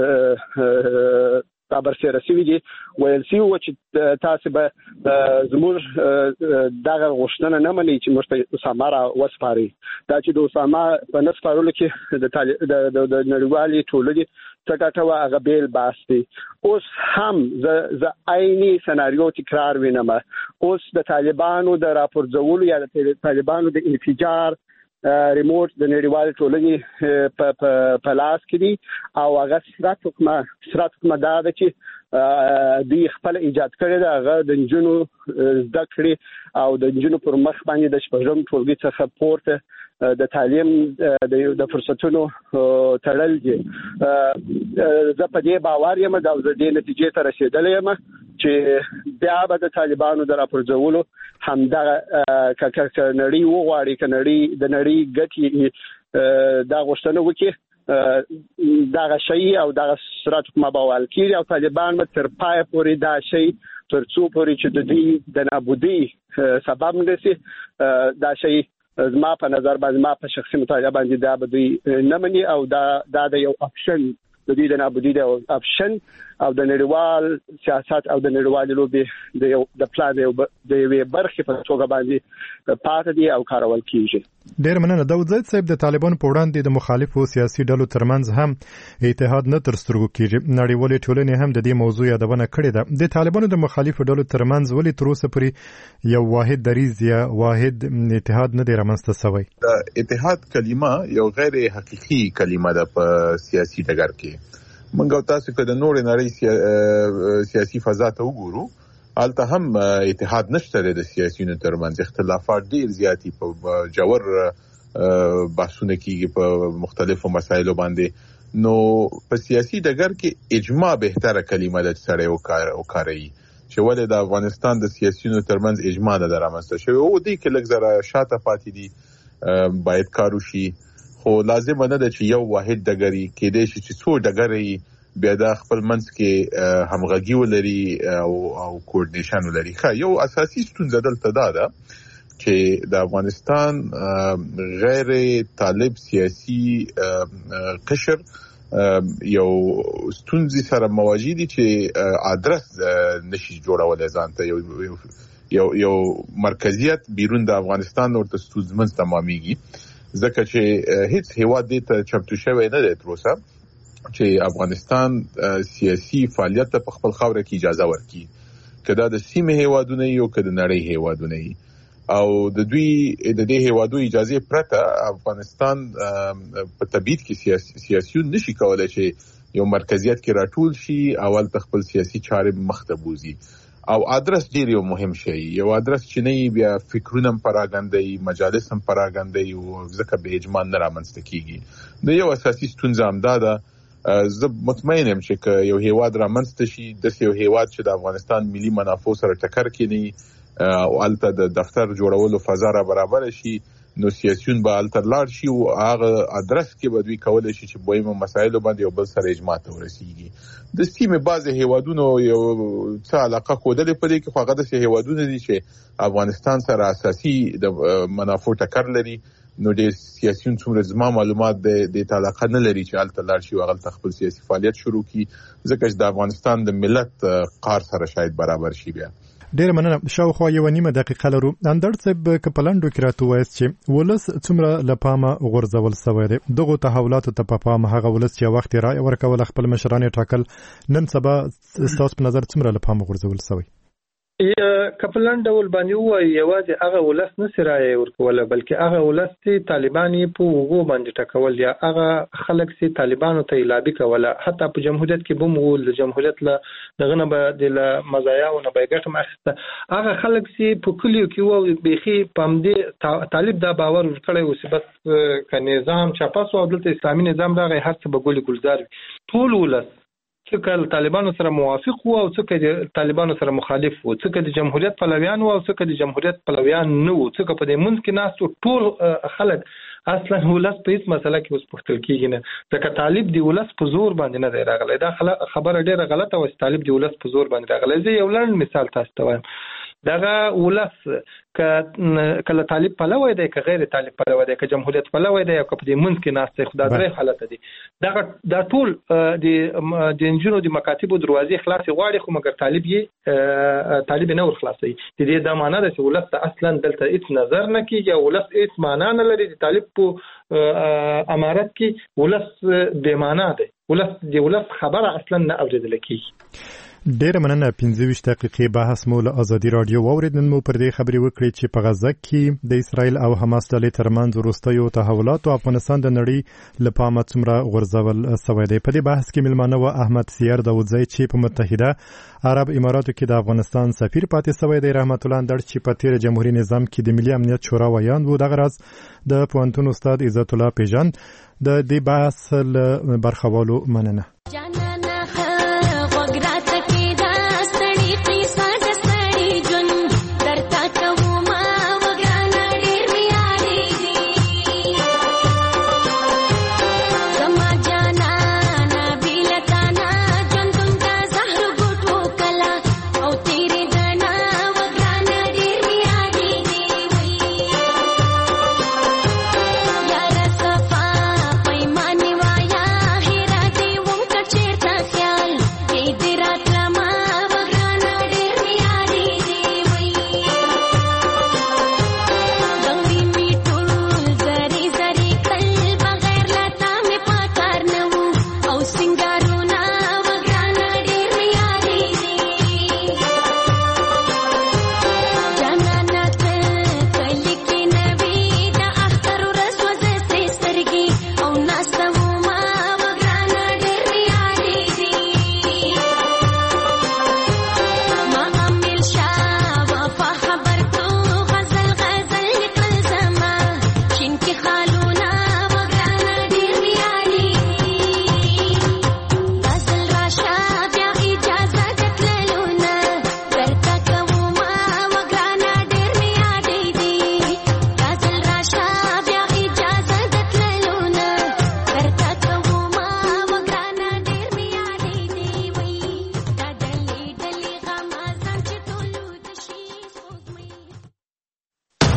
خبر سره سوي دي ویل سی و چې تاسو به زموږ دغه غوښتنه نه مني چې موږ ته اسامه را وسپاري دا چې د اسامه په نسپارلو کې د د نړیوالي ټولنې څخه هغه بیل باسي اوس هم ز عیني سناریو تکرار وینم اوس د طالبانو د راپورځولو یا د طالبانو د انفجار ریموټ د نړیوال ټولنې په په لاس کې دي او هغه سرات حکومت سرات حکومت دا د چې دوی خپل ایجاد کړی دا هغه د نجونو زده کړې او د نجونو پر مخ باندې د شپږم ټولګي څخه پورته د تعلیم د فرصتونو تړل دي. زه په دې باور یم دا د دې نتیجې ته رسیدلې یم چې بیا به د طالبانو د راپرځولو همدغه نړۍ وغواړي که نړۍ د نړۍ ګټې دا غوښتنه وکړي دغه شی او دغه سرات حکومت به وال کېږي او طالبان به تر پایه پورې دا شی تر څو پورې چې د دوی د نابودۍ سبب نشي دا شی زما په نظر باندې ما په شخصي مطالعه باندې دا به دوی نه مني او دا دا د یو اپشن د دوی د نابودۍ د اپشن او د نړیوال سیاست او د نړیوال لوبي د یو د پلان د یوې برخې په توګه باندې پاتې دي او کارول کیږي. ډېر مننه. داود زید صاحب د طالبانو په وړاندې د مخالفو سیاسي ډلو ترمنځ هم اتحاد نه تر سترګو کیږي. نړیوالې ټولنې هم د دې موضوع یادونه کړې ده. د طالبانو د مخالفو ډلو ترمنځ ولې تر اوسه پورې یو واحد دریځ یا واحد اتحاد نه دی رامنځته شوی؟ د اتحاد کلمه یو غیر حقیقي کلمه ده په سیاسي ډګر کې. منګو تاسو که د نور نړۍ سیاسي فضا ته وګورو البته هم اتحاد نشته د سیاسيونو ترمنځ اختلافات ډیر زیاتی په جوړ بحثونه کیږي په مختلفو مسایلو باندې نو په سیاسي ډګر کې اجماع بهتره کلمه ده چې سره وکاري چې ولې د افغانستان د سیاسيونو ترمنځ اجماع نه درامسته شوی او دې کې لږ زره شاته پاتې دي باید کارو شي خو لازم نه ده چې یو واحد ډګري کې دې چې څو ډګري بیا د خپل منځ کې همغږي ولري او او کوارډینیشن ولري. خا یو اساسي ستونزه دلته دا ده چې د افغانستان غیر طالب سیاسي قشر یو ستونزې سره مواجه دي چې ادرس نشي جوړولای ځانته یو یو یو مرکزیت بیرون د افغانستان ورته ستونزمن تمامېږي ځکه چې هیڅ هیواد دې ته چمتو شوی نه دی تر اوسه چې افغانستان سیاسي فعالیت په خپل خاوره کې اجازه ورکړي کدا د سیمه هیوادونه یو کدا نړۍ هیوادونه او د دوی د دې هیوادو اجازه پرته افغانستان په تبعید کې سیاسيون نشي کولای چې یو مرکزیت کې راټول شي اول خپل سیاسي چارې مخته بوزي او ادرس ډیر یو مهم شی یو ادرس چې نه بیا فکرونه پراګندای مجالس هم پراګندای او ځکه به اجماع نه رامنځته کیږي د یو اساسي ستونزه هم دا ده زه مطمئن یم چې یو هیواد رامنځته شي د یو هیواد چې د افغانستان ملي منافع سره ټکر کړي او الته د دفتر جوړولو فضا را برابر شي نو سیاسيون به التر لاړ شي او هغه ادرس کې به دوی کولای شي چې مهمه مسایلو باندې یو بل سره اجماع ته ورسیږي. د سیمه بعضه هیوادونو یو څه علاقه کودلې په دې کې خو هغه د هیوادونو دي چې افغانستان سره اساسي د منافع ټکر لري نو د سیاسيون څومره زما معلومات د علاقه نه لري چې الته لاړ شي او هغه خپل سیاسي فعالیت شروع کړي ځکه چې د افغانستان د ملت قار سره شاید برابر شي. بیا ډیر مننه. شاوخوا یو نیمه دقیقه لرو. اندر صاحب کپلانډو کې راته وایي چې ولس څومره لپامه غورځول شوی دی دغه تحولاتو ته په پام هغه ولس چې وخت رائے ورکول خپل مشران ټاکل نن سبا تاسو په نظر څومره لپامه غورځول شوی؟ کپلان ډول باندې وایي یوازې هغه ولس نه سرای ورکوله بلکې هغه ولس چې طالبان په وګو باندې ټکول یا هغه خلک چې طالبانو ته لابي کوله حتی په جمهوریت کې بم ول د جمهوریت له دغه نه به د مزایا او نه به ګټه ماخسته هغه خلک چې په کلیو کې وو بيخي پم دې طالب دا باور ورکړی او چې بس ک نظام چاپاس او دلته اسلامي نظام راغی هر څه به ګولې ګلزار ټول ولس څکه طالبانو سره موافق وو او څکه د طالبانو سره مخالف وو څکه د جمهوریت پلویان وو او څکه د جمهوریت پلویان نه وو څکه په دې منځ کې ناس ټول خلک اصلا ولس په هیڅ مسله کې اوس پختل کېږي نه ځکه طالب دی ولس په زور باندې نه دی راغلی دا خبره ډیره غلطه و چې طالب دی ولس په زور باندې راغلی زه یو لړ مثال تاسو ته وایم دغه ولس کله طالب پلوی دی که غیر طالب پلوی دی که جمهوریت پلوی دی او که په دې منځ کې ناست خو دا درې حالت دي دغه دا ټول د د انجونو د مکاتبو دروازې خلاصې غواړي خو مګر طالب یې طالب نه ور خلاصي د دې د معنا ده چې ولس ته اصلا دلته هیڅ نظر نه کیږي ولس هیڅ معنا نه لري د طالب په امارت کې ولس بې معنا دی ولس د ولس خبره اصلا نه اوریدل کیږي. ډېر مننه. پنځه ویشت دقیقې بحث مو له ازادي رادیو واورید. نن مو پر دې خبرې وکړې چې په غزه کې د اسرائیل او حماس ډلې ترمنځ وروستیو تحولاتو افغانستان د نړۍ له پامه څومره غورځول سوی دی. په دې بحث کې مېلمانه و احمد سیار داودزی چې په متحده عرب اماراتو کې د افغانستان سفیر پاتې سوی دی، رحمت الله اندړ چې په تیر جمهوریت نظام کې د ملي امنیت شورا ویاند و، دغه راز د پوهنتون استاد عزت الله پیژان. د دې بحث له برخوالو مننه.